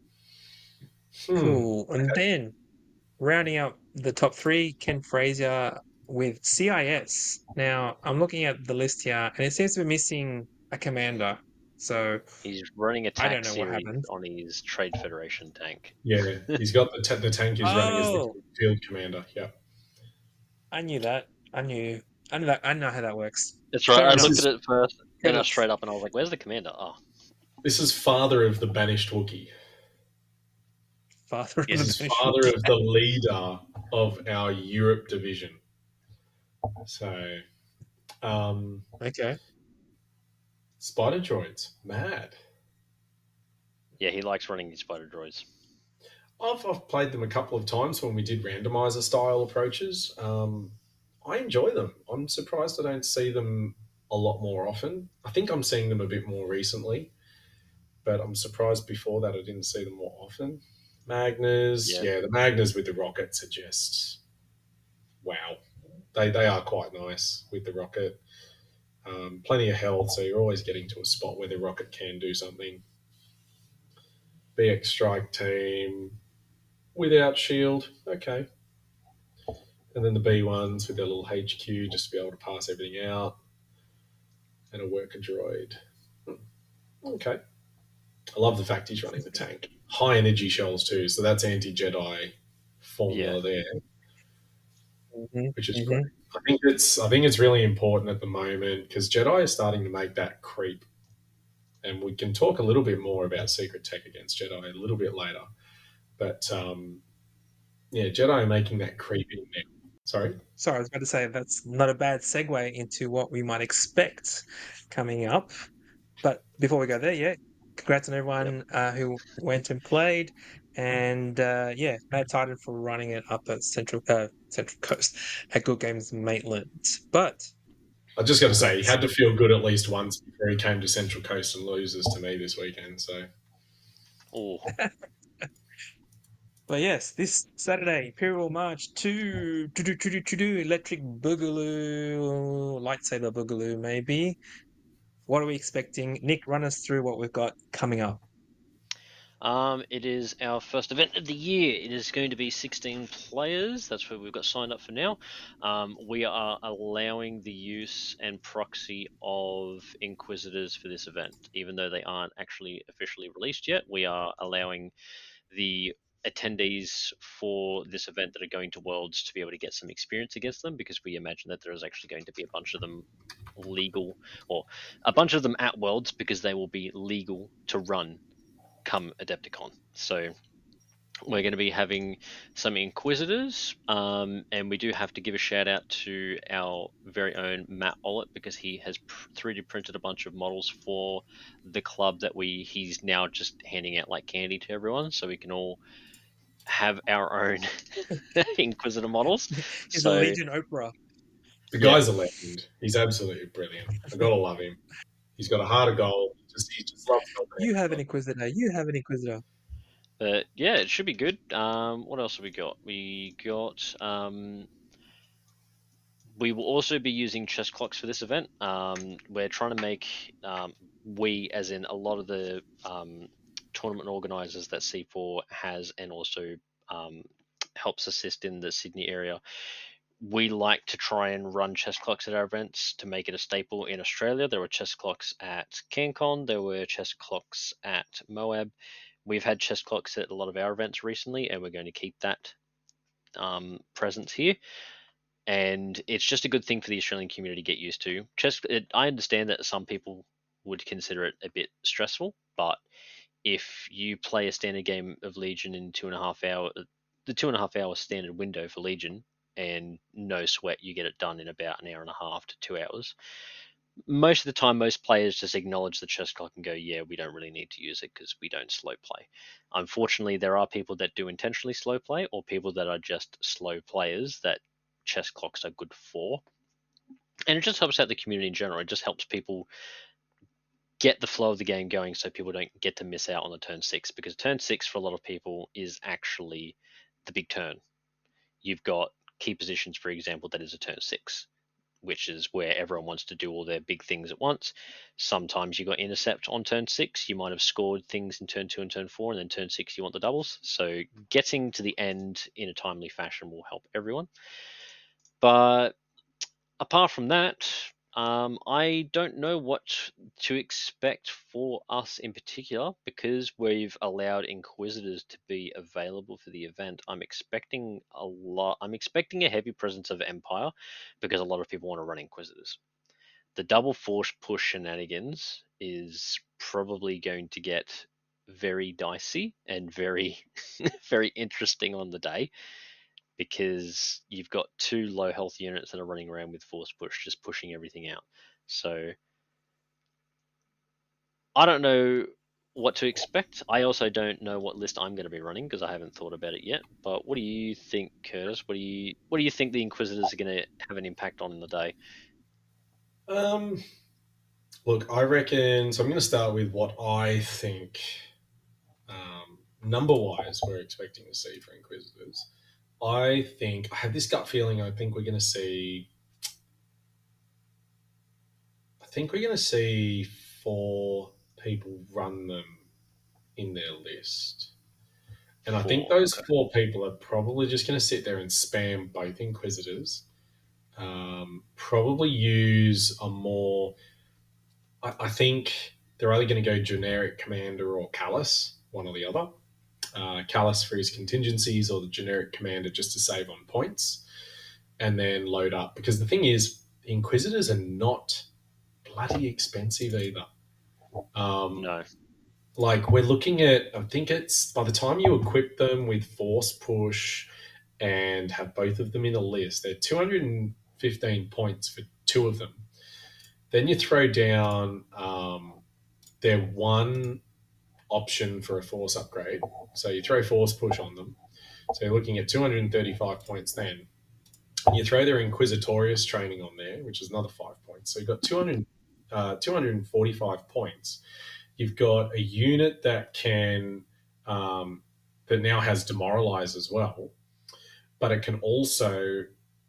Speaker 3: Cool. And then rounding up the top 3, Ken Frazier with CIS. Now, I'm looking at the list here, and it seems to be missing a commander. So
Speaker 4: He's running a
Speaker 3: I don't
Speaker 4: tax
Speaker 3: know what
Speaker 4: series
Speaker 3: happened.
Speaker 4: on his Trade Federation tank.
Speaker 5: Yeah, he's got the tank he's running as the
Speaker 3: Oh,
Speaker 5: field commander. Yeah.
Speaker 3: I knew that. I knew that. I know how that works.
Speaker 4: That's right.
Speaker 3: Fair
Speaker 4: I
Speaker 3: enough.
Speaker 4: looked at it first, and I
Speaker 3: Credits.
Speaker 4: straight up, and I was like, "Where's the commander?" Oh,
Speaker 5: This is father of the banished Wookiee.
Speaker 3: Father of
Speaker 4: Yes.
Speaker 5: This
Speaker 3: the
Speaker 5: is
Speaker 3: British
Speaker 5: father
Speaker 3: Wookiee.
Speaker 5: of the leader of our Europe division. So,
Speaker 3: Okay.
Speaker 5: spider droids, mad.
Speaker 4: yeah, he likes running his spider droids.
Speaker 5: I've played them a couple of times when we did randomizer style approaches. I enjoy them. I'm surprised I don't see them a lot more often. I think I'm seeing them a bit more recently, but I'm surprised before that I didn't see them more often. Magners,
Speaker 4: Yeah.
Speaker 5: yeah, the Magners with the rockets are just wow. They are quite nice with the rocket. Plenty of health, so you're always getting to a spot where the rocket can do something. BX Strike Team without shield, okay. And then the B1s with their little HQ just to be able to pass everything out. And a worker droid. Okay. I love the fact he's running the tank. High energy shells too, so that's anti Jedi formula there, which is great. I think it's really important at the moment because Jedi is starting to make that creep. And we can talk a little bit more about secret tech against Jedi a little bit later. But yeah, Jedi are making that creep in there. Sorry?
Speaker 3: Sorry, I was about to say that's not a bad segue into what we might expect coming up. But before we go there, yeah, congrats on everyone who went and played, and yeah, Mad Titan for running it up at Central Coast at Good Games Maitland. But
Speaker 5: I just got to say, he had to feel good at least once before he came to Central Coast and loses to me this weekend. So,
Speaker 4: Oh,
Speaker 3: But yes, this Saturday, Imperial March to Electric Boogaloo, Lightsaber Boogaloo, maybe. What are we expecting? Nick, run us through what we've got coming up.
Speaker 4: it is our first event of the year. It is going to be 16 players. That's what we've got signed up for now. We are allowing the use and proxy of Inquisitors for this event, even though they aren't actually officially released yet. We are allowing the attendees for this event that are going to Worlds to be able to get some experience against them, because we imagine that there is actually going to be a bunch of them legal, or a bunch of them at Worlds, because they will be legal to run come Adepticon. So we're going to be having some Inquisitors, and we do have to give a shout out to our very own Matt Ollett, because he has 3D printed a bunch of models for the club that he's now just handing out like candy to everyone, so we can all have our own Inquisitor models.
Speaker 3: He's
Speaker 4: So
Speaker 3: a Legion Oprah.
Speaker 5: the guy's a legend. He's absolutely brilliant. I got to love him. He's got a heart of gold. He just loves helping
Speaker 3: You have an
Speaker 5: everyone.
Speaker 3: Inquisitor. You have an Inquisitor.
Speaker 4: but yeah, it should be good. What else have we got? We will also be using chess clocks for this event. We're trying to make, we as in a lot of the tournament organisers that C4 has, and also helps assist in the Sydney area, we like to try and run chess clocks at our events to make it a staple in Australia. There were chess clocks at CanCon, there were chess clocks at Moab. We've had chess clocks at a lot of our events recently, and we're going to keep that presence here. And it's just a good thing for the Australian community to get used to. I understand that some people would consider it a bit stressful, but if you play a standard game of Legion in 2.5 hours, the 2.5 hour standard window for Legion, and no sweat, you get it done in about an hour and a half to 2 hours. Most of the time, most players just acknowledge the chess clock and go, yeah, we don't really need to use it because we don't slow play. Unfortunately, there are people that do intentionally slow play, or people that are just slow players that chess clocks are good for. And it just helps out the community in general. It just helps people get the flow of the game going, so people don't get to miss out on the turn 6, because turn 6 for a lot of people is actually the big turn. You've got key positions, for example, that is a turn 6, which is where everyone wants to do all their big things at once. Sometimes you got intercept on turn 6. You might have scored things in turn 2 and turn 4, and then turn 6 you want the doubles. So getting to the end in a timely fashion will help everyone. But apart from that, I don't know what to expect for us in particular because we've allowed Inquisitors to be available for the event. I'm expecting a lot. I'm expecting a heavy presence of Empire because a lot of people want to run Inquisitors. The double force push shenanigans is probably going to get very dicey and very very interesting on the day because you've got two low health units that are running around with force push, just pushing everything out. So I don't know what to expect. I also don't know what list I'm going to be running because I haven't thought about it yet. But what do you think, Curtis? What do you think the Inquisitors are going to have an impact on in the day?
Speaker 5: Look, I reckon. So I'm going to start with what I think, number wise, we're expecting to see for Inquisitors. I have this gut feeling. I think we're going to see. I think we're going to see 4 people run them in their list. And I think those 4 people are probably just going to sit there and spam both Inquisitors. Probably use a more. I think they're either going to go generic commander or Callus, one or the other. Callus for his contingencies or the generic commander just to save on points, and then load up. Because the thing is, the Inquisitors are not bloody expensive either.
Speaker 4: No.
Speaker 5: Like we're looking at, I think it's by the time you equip them with force push and have both of them in a list, they're 215 points for 2 of them. Then you throw down their one option for a force upgrade. So you throw force push on them. So you're looking at 235 points then. And you throw their Inquisitorious training on there, which is another 5 points. So you've got 245 points. You've got a unit that can that now has demoralize as well, but it can also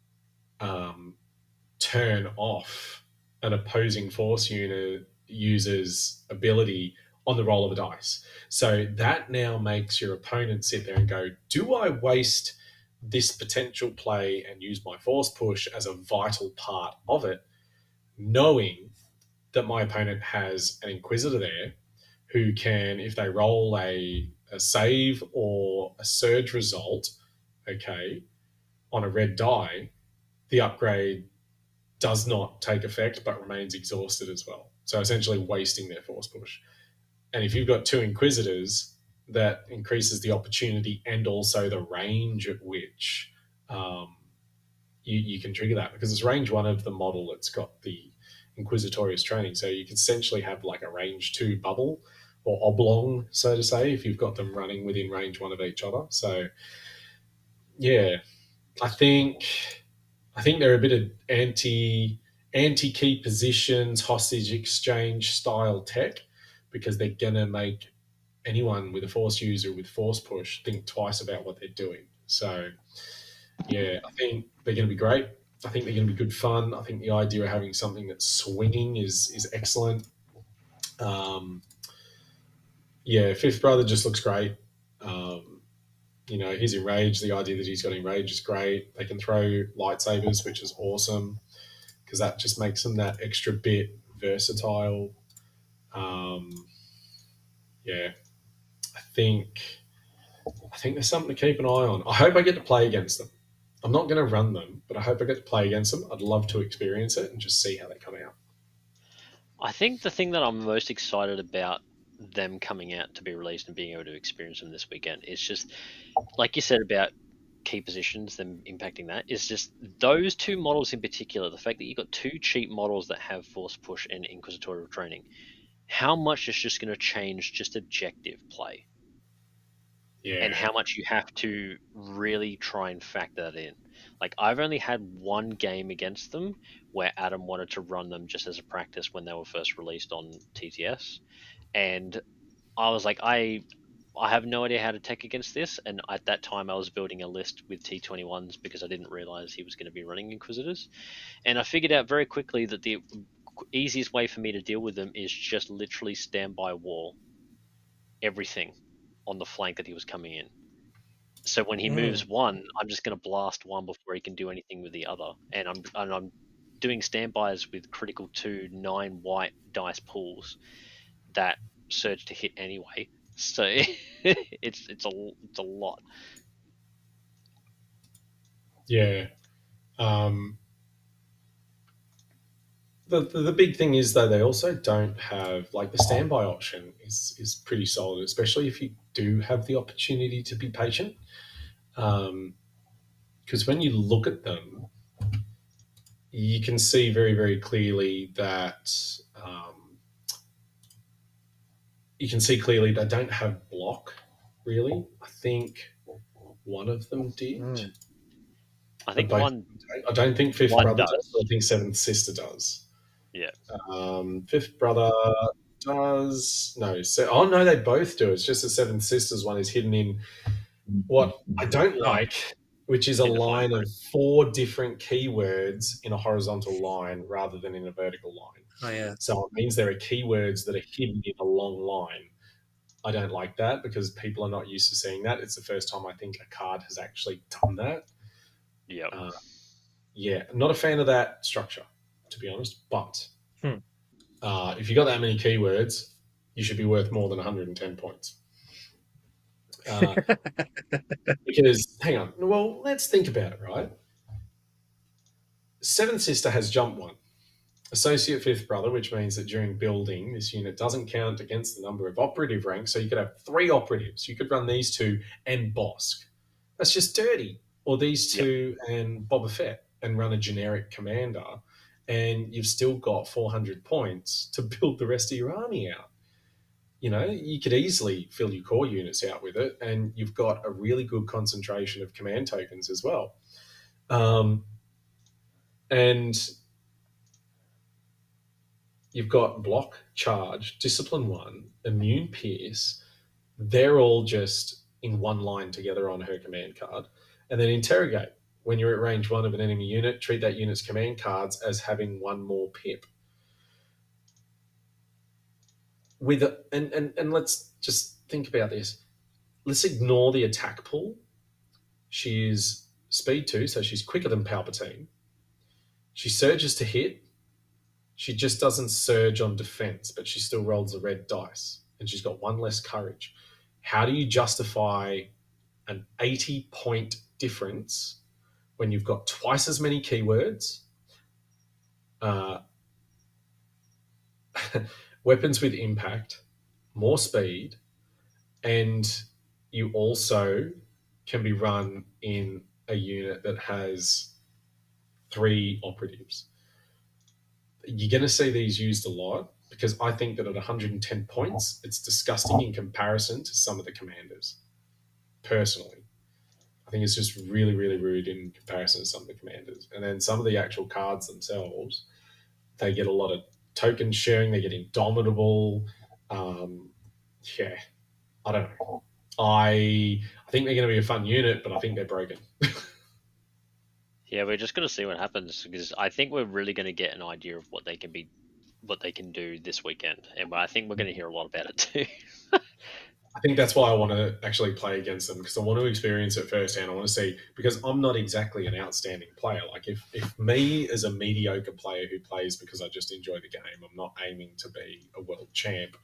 Speaker 5: turn off an opposing force unit user's ability on the roll of a dice. So that now makes your opponent sit there and go, do I waste this potential play and use my force push as a vital part of it, knowing that my opponent has an Inquisitor there who can, if they roll a save or a surge result, okay, on a red die, the upgrade does not take effect but remains exhausted as well. So essentially wasting their force push. And if you've got 2 Inquisitors, that increases the opportunity and also the range at which you can trigger that, because it's range 1 of the model that's got the Inquisitorious training. So you can essentially have like a range 2 bubble or oblong, so to say, if you've got them running within range 1 of each other. So yeah, I think they're a bit of anti-key positions, hostage exchange style tech, because they're going to make anyone with a force user with force push think twice about what they're doing. So yeah, I think they're going to be great. I think they're going to be good fun. I think the idea of having something that's swinging is excellent. Yeah, Fifth Brother just looks great. He's enraged. The idea that he's got enraged is great. They can throw lightsabers, which is awesome, because that just makes them that extra bit versatile. Yeah, I think there's something to keep an eye on. I hope I get to play against them. I'm not going to run them, but I hope I get to play against them. I'd love to experience it and just see how they come out.
Speaker 4: I think the thing that I'm most excited about them coming out to be released and being able to experience them this weekend is just, like you said about key positions, them impacting that, is just those 2 models in particular, the fact that you've got 2 cheap models that have force push and inquisitorial training, how much is just going to change just objective play.
Speaker 5: Yeah.
Speaker 4: And how much you have to really try and factor that in. Like, I've only had 1 game against them where Adam wanted to run them just as a practice when they were first released on TTS. And I was like, I have no idea how to tech against this. And at that time, I was building a list with T21s because I didn't realize he was going to be running Inquisitors. And I figured out very quickly that the easiest way for me to deal with them is just literally stand by wall everything on the flank that he was coming in. So when he moves 1, I'm just going to blast 1 before he can do anything with the other. And I'm doing standbys with critical 2 9 white dice pools that surge to hit anyway. So it's a lot.
Speaker 5: Yeah. The big thing is though they also don't have like the standby option is pretty solid, especially if you do have the opportunity to be patient. Because when you look at them, you can see very, very clearly that you can see clearly they don't have block, really. I think one of them did.
Speaker 4: I think
Speaker 5: Both-
Speaker 4: one
Speaker 5: I don't think Fifth
Speaker 4: one
Speaker 5: Brother
Speaker 4: does.
Speaker 5: does. I think Seventh Sister does.
Speaker 4: Yeah.
Speaker 5: Fifth Brother does. No. Oh, no, they both do. It's just the Seventh Sisters one is hidden in what I don't like, which is a
Speaker 4: In the
Speaker 5: line
Speaker 4: fine
Speaker 5: of 4 different keywords in a horizontal line rather than in a vertical line.
Speaker 3: Oh yeah.
Speaker 5: So it means there are keywords that are hidden in a long line. I don't like that because people are not used to seeing that. It's the first time I think a card has actually done that.
Speaker 4: Yeah.
Speaker 5: Yeah, I'm not a fan of that structure, to be honest. But
Speaker 3: Hmm.
Speaker 5: if you got that many keywords, you should be worth more than 110 points. Because, hang on, well, let's think about it, right? Seventh Sister has Jump 1. Associate Fifth Brother, which means that during building, this unit doesn't count against the number of operative ranks. So you could have 3 operatives. You could run these 2 and Bosk. That's just dirty. Or these 2 and Boba Fett and run a generic commander. And you've still got 400 points to build the rest of your army out. You know, you could easily fill your core units out with it. And you've got a really good concentration of command tokens as well. And you've got Block, Charge, Discipline 1, Immune Pierce. They're all just in one line together on her command card. And then Interrogate. When you're at range 1 of an enemy unit, treat that unit's command cards as having 1 more pip. And let's just think about this. Let's ignore the attack pool. She's speed 2, so she's quicker than Palpatine. She surges to hit. She just doesn't surge on defense, but she still rolls the red dice, and she's got 1 less courage. How do you justify an 80-point difference when you've got twice as many keywords, weapons with impact, more speed, and you also can be run in a unit that has 3 operatives? You're going to see these used a lot because I think that at 110 points, it's disgusting in comparison to some of the commanders, personally. I think it's just really, really rude in comparison to some of the commanders. And then some of the actual cards themselves, they get a lot of token sharing. They get Indomitable. Yeah, I don't know. I think they're going to be a fun unit, but I think they're broken.
Speaker 4: Yeah, we're just going to see what happens because I think we're really going to get an idea of what they can do this weekend, and I think we're going to hear a lot about it too.
Speaker 5: I think that's why I want to actually play against them because I want to experience it firsthand. I want to see, because I'm not exactly an outstanding player. Like if me as a mediocre player who plays because I just enjoy the game, I'm not aiming to be a world champ.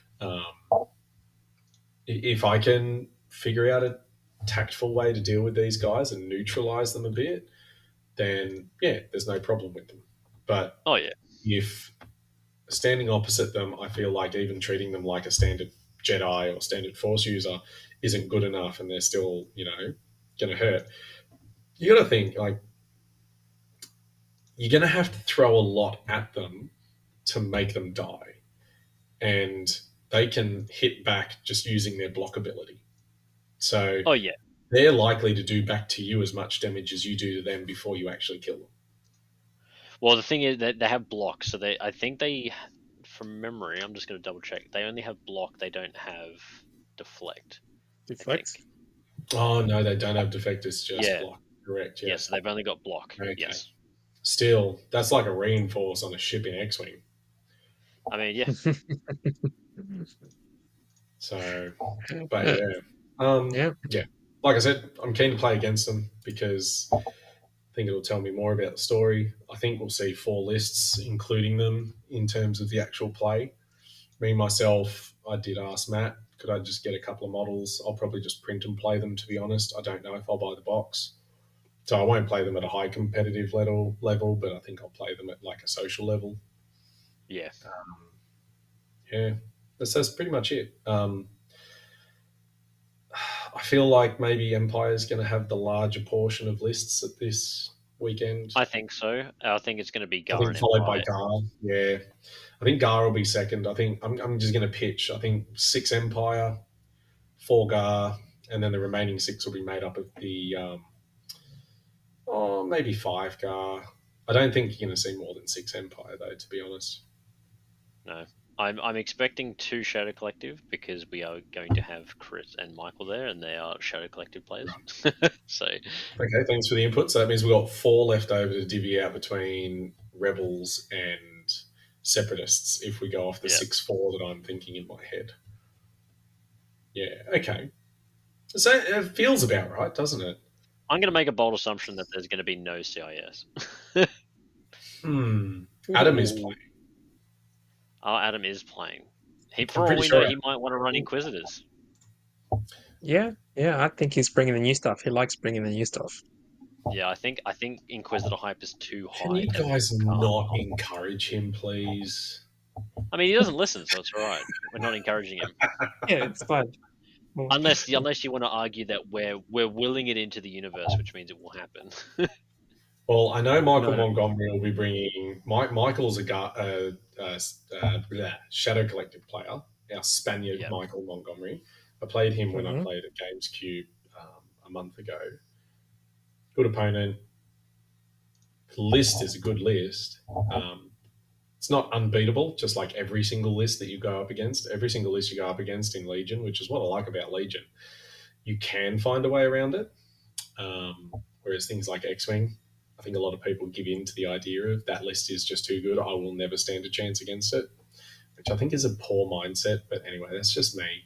Speaker 5: If I can figure out a tactful way to deal with these guys and neutralize them a bit, then yeah, there's no problem with them. But
Speaker 4: Oh yeah,
Speaker 5: if standing opposite them, I feel like even treating them like a standard Jedi or standard Force user isn't good enough, and they're still, going to hurt. You got to think, like, you're going to have to throw a lot at them to make them die, and they can hit back just using their block ability. So
Speaker 4: oh yeah.
Speaker 5: they're likely to do back to you as much damage as you do to them before you actually kill them.
Speaker 4: Well, the thing is that they have block, so I think from memory, I'm just going to double check. They only have block. They don't have deflect.
Speaker 3: Deflects?
Speaker 4: think.
Speaker 5: Oh, no, they don't have defect. It's just
Speaker 4: Yeah.
Speaker 5: block. Correct, yeah.
Speaker 4: Yes, they've only got block.
Speaker 5: Okay.
Speaker 4: Yes.
Speaker 5: Still, that's like a reinforce on a ship in X-Wing.
Speaker 4: I mean, yeah.
Speaker 5: So, but yeah.
Speaker 3: Yeah.
Speaker 5: Yeah. Like I said, I'm keen to play against them because think it'll tell me more about the story. I think we'll see 4 lists, including them in terms of the actual play. Me, myself, I did ask Matt, could I just get a couple of models? I'll probably just print and play them, to be honest. I don't know if I'll buy the box. So I won't play them at a high competitive level, but I think I'll play them at like a social level.
Speaker 4: Yeah.
Speaker 5: Yeah, that's pretty much it. I feel like maybe Empire's going to have the larger portion of lists at this weekend.
Speaker 4: I think so. I think it's going to be Gar
Speaker 5: I think
Speaker 4: and
Speaker 5: followed
Speaker 4: Empire.
Speaker 5: by Gar. Yeah, I think Gar will be second. I think I'm just going to pitch. I think 6 Empire, 4 Gar, and then the remaining 6 will be made up of the maybe 5 Gar. I don't think you're going to see more than 6 Empire though, to be honest.
Speaker 4: No. I'm expecting 2 Shadow Collective because we are going to have Chris and Michael there, and they are Shadow Collective players. So
Speaker 5: okay, thanks for the input. So that means we've got 4 left over to divvy out between Rebels and Separatists if we go off the 6-4 that I'm thinking in my head. Yeah, okay. So it feels about right, doesn't it?
Speaker 4: I'm going to make a bold assumption that there's going to be no CIS.
Speaker 5: Adam is playing.
Speaker 4: Oh, Adam is playing. For all we know, he might want to run Inquisitors.
Speaker 3: Yeah, I think he's bringing the new stuff. He likes bringing the new stuff.
Speaker 4: Yeah, I think Inquisitor hype is too high.
Speaker 5: Can you guys not encourage him, please?
Speaker 4: I mean, he doesn't listen, so it's all right. We're not encouraging him.
Speaker 3: Yeah, it's fine.
Speaker 4: Unless you want to argue that we're willing it into the universe, which means it will happen.
Speaker 5: Well, I know Michael Montgomery will be bringing. Michael's a Shadow Collective player, our Spaniard Michael Montgomery. I played him when I played at GamesCube a month ago. Good opponent. The list is a good list. It's not unbeatable, just like every single list that you go up against. Every single list you go up against in Legion, which is what I like about Legion. You can find a way around it. Whereas things like X-Wing, I think a lot of people give in to the idea of that list is just too good. I will never stand a chance against it, which I think is a poor mindset. But anyway, that's just me.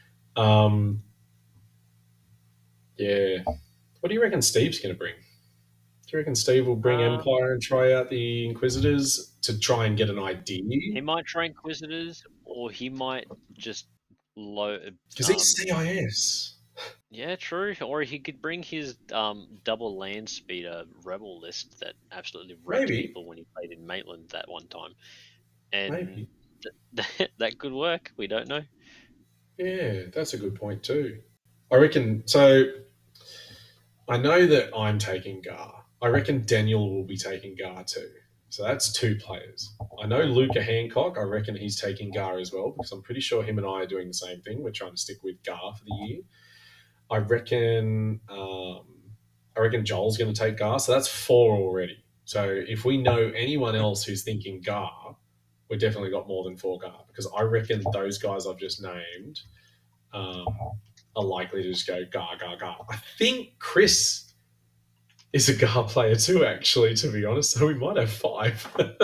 Speaker 5: Yeah. What do you reckon Steve's going to bring? Do you reckon Steve will bring Empire and try out the Inquisitors to try and get an idea?
Speaker 4: He might try Inquisitors, or he might just load.
Speaker 5: Because it's CIS.
Speaker 4: Yeah, true. Or he could bring his double land speeder rebel list that absolutely wrecked people when he played in Maitland that one time. And that could work. We don't know.
Speaker 5: Yeah, that's a good point too. I reckon, so I know that I'm taking Gar. I reckon Daniel will be taking Gar too. So that's 2 players. I know Luca Hancock, I reckon he's taking Gar as well, because I'm pretty sure him and I are doing the same thing. We're trying to stick with Gar for the year. I reckon Joel's going to take Gar. So that's 4 already. So if we know anyone else who's thinking Gar, we've definitely got more than 4 Gar, because I reckon those guys I've just named are likely to just go Gar, Gar, Gar. I think Chris is a Gar player too, actually, to be honest. So we might have 5.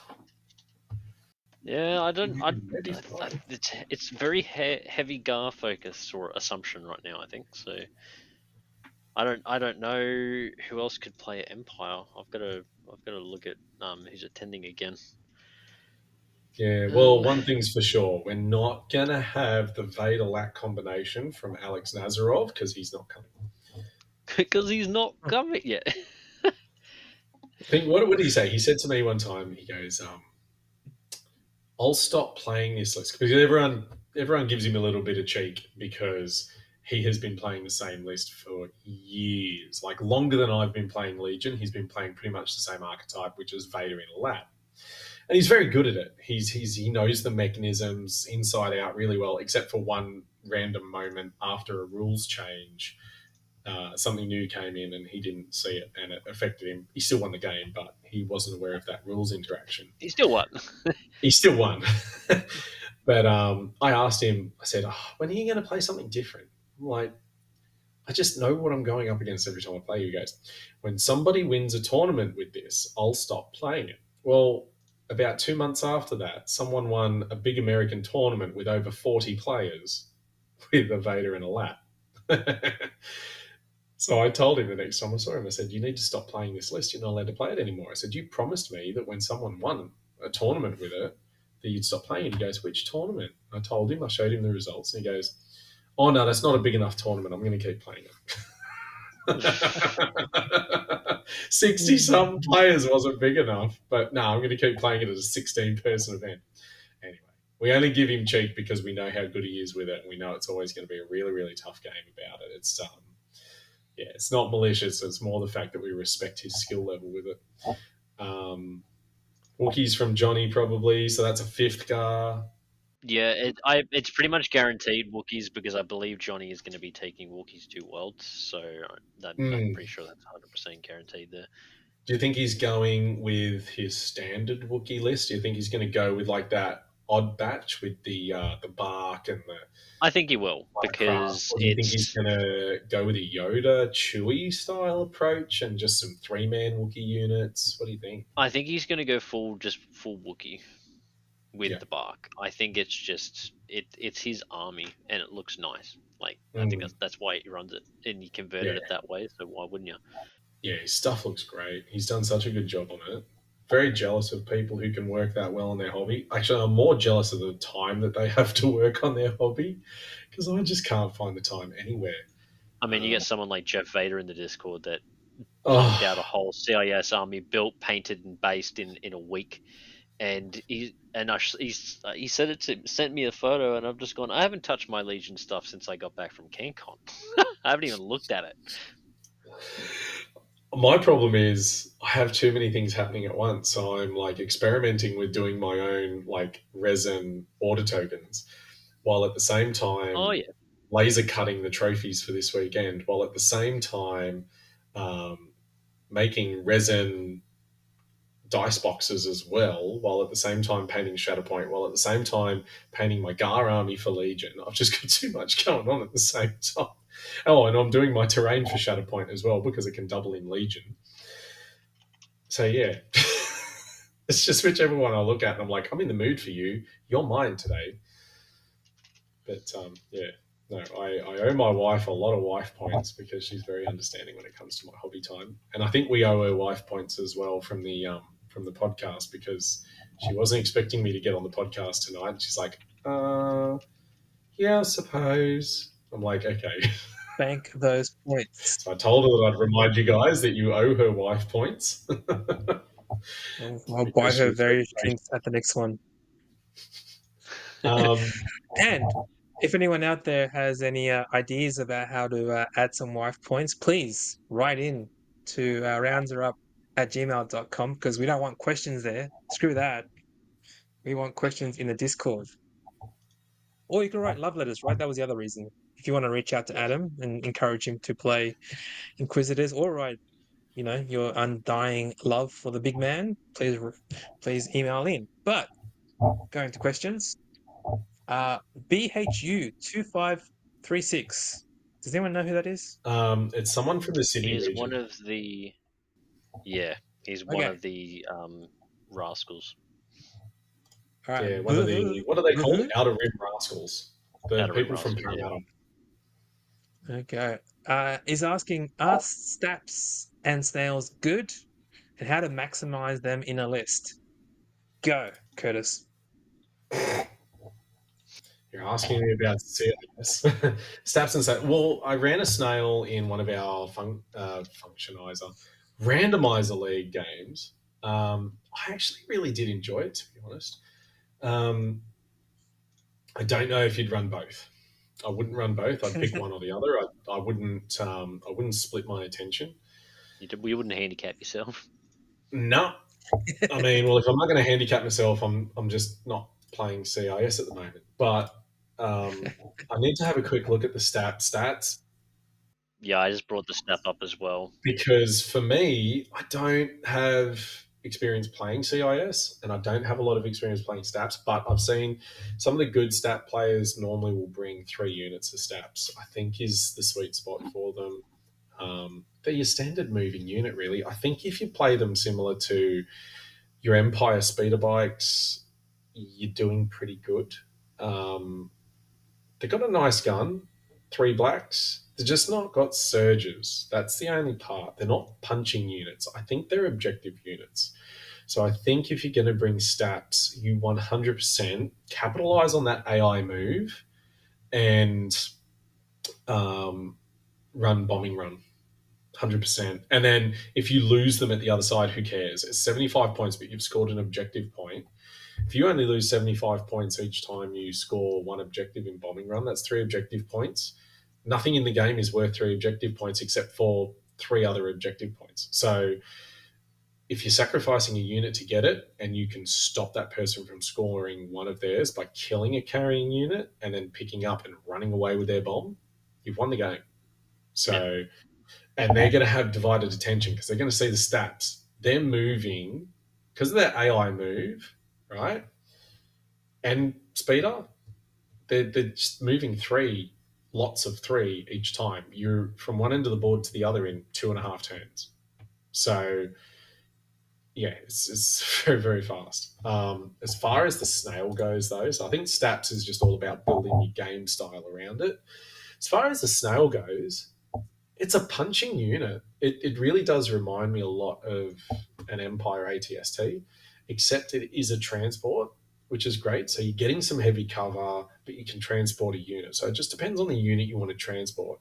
Speaker 4: Yeah, it's very heavy Gar focus or assumption right now, I think. So I don't know who else could play Empire. I've got to look at who's attending again.
Speaker 5: Yeah, well, one thing's for sure, we're not gonna have the Vader Lack combination from Alex Nazarov because he's not coming.
Speaker 4: Because he's not coming yet.
Speaker 5: I think what did he say? He said to me one time, he goes, I'll stop playing this list because everyone gives him a little bit of cheek because he has been playing the same list for years, like longer than I've been playing Legion. He's been playing pretty much the same archetype, which is Vader in a lab. And he's very good at it. He knows the mechanisms inside out really well, except for one random moment after a rules change. Something new came in and he didn't see it and it affected him. He still won the game, but he wasn't aware of that rules interaction.
Speaker 4: He still won.
Speaker 5: He still won. But I asked him, I said, when are you going to play something different? I'm like, I just know what I'm going up against every time I play. He goes, when somebody wins a tournament with this, I'll stop playing it. Well, about 2 months after that, someone won a big American tournament with over 40 players with a Vader and a lap. So I told him the next time I saw him, I said, you need to stop playing this list. You're not allowed to play it anymore. I said, you promised me that when someone won a tournament with it, that you'd stop playing it. He goes, which tournament? I told him, I showed him the results, and he goes, oh, no, that's not a big enough tournament. I'm going to keep playing it. 60-some players wasn't big enough, but no, I'm going to keep playing it as a 16-person event. Anyway, we only give him cheek because we know how good he is with it, and we know it's always going to be a really, really tough game about it. Yeah, it's not malicious. It's more the fact that we respect his skill level with it. Wookiees from Johnny probably, so that's a 5th gar.
Speaker 4: Yeah, it's pretty much guaranteed Wookiees because I believe Johnny is going to be taking Wookiees to Worlds, so I'm pretty sure that's 100% guaranteed there.
Speaker 5: Do you think he's going with his standard Wookiee list? Do you think he's going to go with like that odd batch with the bark and the?
Speaker 4: I think he will because
Speaker 5: or do you think he's going to go with a Yoda Chewie style approach and just some 3-man Wookiee units? What do you think?
Speaker 4: I think he's going to go full Wookiee with the bark. I think it's just it's his army and it looks nice. Like I think that's why he runs it and he converted it that way. So why wouldn't you?
Speaker 5: Yeah, his stuff looks great. He's done such a good job on it. Very jealous of people who can work that well on their hobby. Actually, I'm more jealous of the time that they have to work on their hobby because I just can't find the time anywhere.
Speaker 4: I mean, you get someone like Jeff Vader in the Discord that pumped out a whole CIS army built, painted, and based in a week. And he sent me a photo, and I've just gone. I haven't touched my Legion stuff since I got back from CanCon. I haven't even looked at it.
Speaker 5: My problem is I have too many things happening at once. So I'm like experimenting with doing my own like resin order tokens, while at the same time, laser cutting the trophies for this weekend, while at the same time making resin dice boxes as well, while at the same time painting Shatterpoint, while at the same time painting my Gar army for Legion. I've just got too much going on at the same time. Oh, and I'm doing my terrain for Shatterpoint as well because it can double in Legion. So yeah, it's just whichever one I look at and I'm like, I'm in the mood for you. You're mine today. But no, I owe my wife a lot of wife points because she's very understanding when it comes to my hobby time. And I think we owe her wife points as well from the podcast because she wasn't expecting me to get on the podcast tonight. She's like, yeah, I suppose. I'm like, okay.
Speaker 3: Bank those points.
Speaker 5: So I told her that I'd remind you guys that you owe her wife points.
Speaker 3: I'll buy her various drinks at the next one. And if anyone out there has any ideas about how to add some wife points, please write in to roundserup@gmail.com because we don't want questions there. Screw that. We want questions in the Discord. Or you can write love letters, right? That was the other reason. If you want to reach out to Adam and encourage him to play Inquisitors or write, your undying love for the big man, please email in. But going to questions, BHU2536. Does anyone know who that is?
Speaker 5: It's someone from the Sydney region.
Speaker 4: He's one of the rascals.
Speaker 3: All right.
Speaker 5: Yeah, what are they called? Outer Rim Rascals. The
Speaker 4: Outer
Speaker 5: people
Speaker 4: Rim
Speaker 5: from
Speaker 4: Rascals,
Speaker 5: Parramatta.
Speaker 3: Okay. Is asking, are Staps and Snails good? And how to maximize them in a list? Go, Curtis.
Speaker 5: You're asking me about CIS. Staps and Snails. Well, I ran a snail in one of our randomizer league games. I actually really did enjoy it, to be honest. I don't know if you'd run both. I wouldn't run both. I'd pick one or the other. I wouldn't split my attention.
Speaker 4: You wouldn't handicap yourself.
Speaker 5: No. I mean, well, if I'm not going to handicap myself, I'm just not playing CIS at the moment. But I need to have a quick look at the stats.
Speaker 4: Yeah, I just brought the stat up as well.
Speaker 5: Because for me, I don't have experience playing CIS and I don't have a lot of experience playing Staps, but I've seen some of the good stat players normally will bring 3 units of Staps, I think is the sweet spot for them. They're your standard moving unit, really. I think if you play them similar to your Empire speeder bikes, you're doing pretty good. They've got a nice gun, 3 blacks. They're just not got surges. That's the only part. They're not punching units. I think they're objective units. So I think if you're going to bring stats, you 100% capitalize on that AI move and run bombing run. 100%. And then if you lose them at the other side, who cares? It's 75 points, but you've scored an objective point. If you only lose 75 points each time you score one objective in bombing run, that's 3 objective points. Nothing in the game is worth 3 objective points except for 3 other objective points. So if you're sacrificing a unit to get it and you can stop that person from scoring one of theirs by killing a carrying unit and then picking up and running away with their bomb, you've won the game. So, and they're going to have divided attention because they're going to see the stats. They're moving because of their AI move, right? And speeder, they're just moving 3 lots of 3 each time. You're from one end of the board to the other in 2.5 turns. So, yeah, it's very, very fast. As far as the snail goes, though, so I think Staps is just all about building your game style around it. As far as the snail goes, it's a punching unit. It really does remind me a lot of an Empire ATST, except it is a transport, which is great. So you're getting some heavy cover, but you can transport a unit. So it just depends on the unit you want to transport.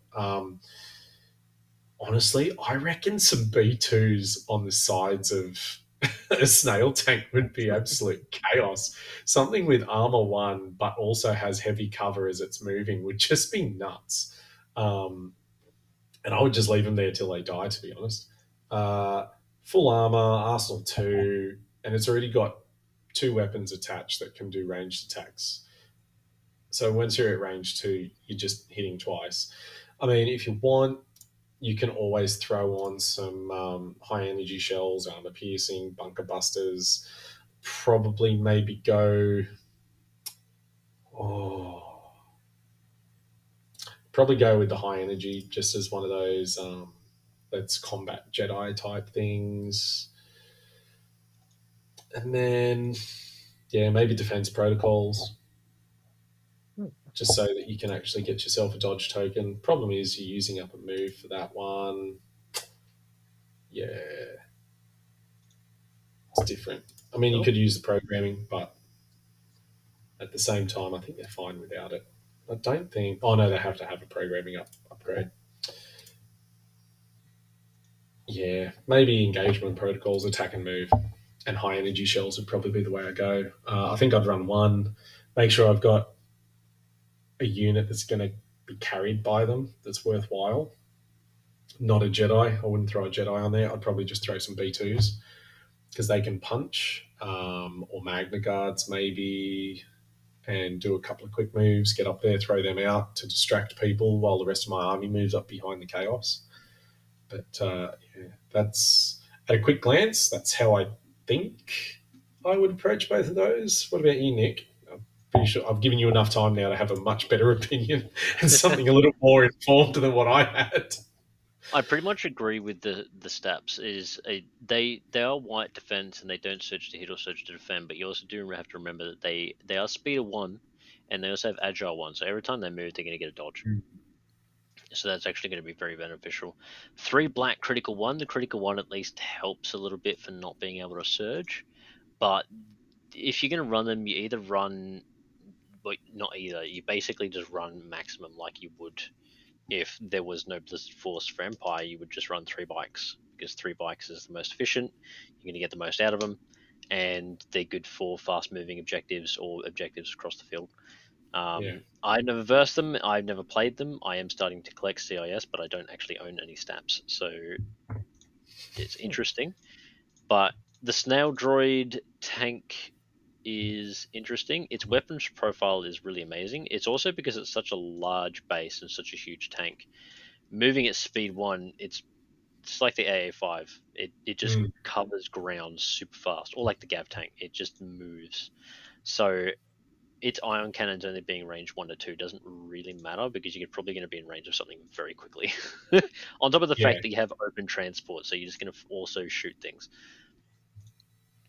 Speaker 5: Honestly, I reckon some B2s on the sides of a snail tank would be absolute chaos. Something with armor 1, but also has heavy cover as it's moving would just be nuts. And I would just leave them there till they die, to be honest. Full armor, Arsenal 2, and it's already got 2 weapons attached that can do ranged attacks. So once you're at range 2, you're just hitting twice. I mean, if you want, you can always throw on some high energy shells, armor piercing, bunker busters. Probably maybe go. Probably go with the high energy just as one of those let's combat Jedi type things. And then, yeah, maybe defense protocols. Just so that you can actually get yourself a dodge token. Problem is you're using up a move for that one. Yeah. It's different. I mean, you could use the programming, but at the same time, I think they're fine without it. I don't think... Oh, no, they have to have a programming upgrade. Yeah, maybe engagement protocols, attack and move, and high energy shells would probably be the way I go. I think I'd run 1, make sure I've got a unit that's going to be carried by them that's worthwhile. Not a Jedi. I wouldn't throw a Jedi on there. I'd probably just throw some B2s because they can punch, or Magna Guards maybe, and do a couple of quick moves, get up there, throw them out to distract people while the rest of my army moves up behind the chaos. But yeah, that's, at a quick glance, that's how I think I would approach both of those. What about you, Nick? Pretty sure I've given you enough time now to have a much better opinion and something a little more informed than what I had.
Speaker 4: I pretty much agree with the Staps. They are white defense and they don't surge to hit or surge to defend, but you also do have to remember that they are speeder 1 and they also have agile 1. So every time they move, they're going to get a dodge. So that's actually going to be very beneficial. 3 black critical 1. The critical 1 at least helps a little bit for not being able to surge, but if you're going to run them, you either run. But not either. You basically just run maximum like you would if there was no Blizzard Force for Empire. You would just run 3 bikes because 3 bikes is the most efficient. You're going to get the most out of them, and they're good for fast-moving objectives or objectives across the field. I've never versed them. I've never played them. I am starting to collect CIS, but I don't actually own any Staps, so it's interesting. But the Snail Droid tank is interesting. Its weapons profile is really amazing. It's also because it's such a large base and such a huge tank. Moving at speed 1, it's like the AA5. It just covers ground super fast, or like the Gav tank. It just moves. So its ion cannons only being range 1 to 2 doesn't really matter because you're probably going to be in range of something very quickly. On top of the fact that you have open transport, so you're just going to also shoot things.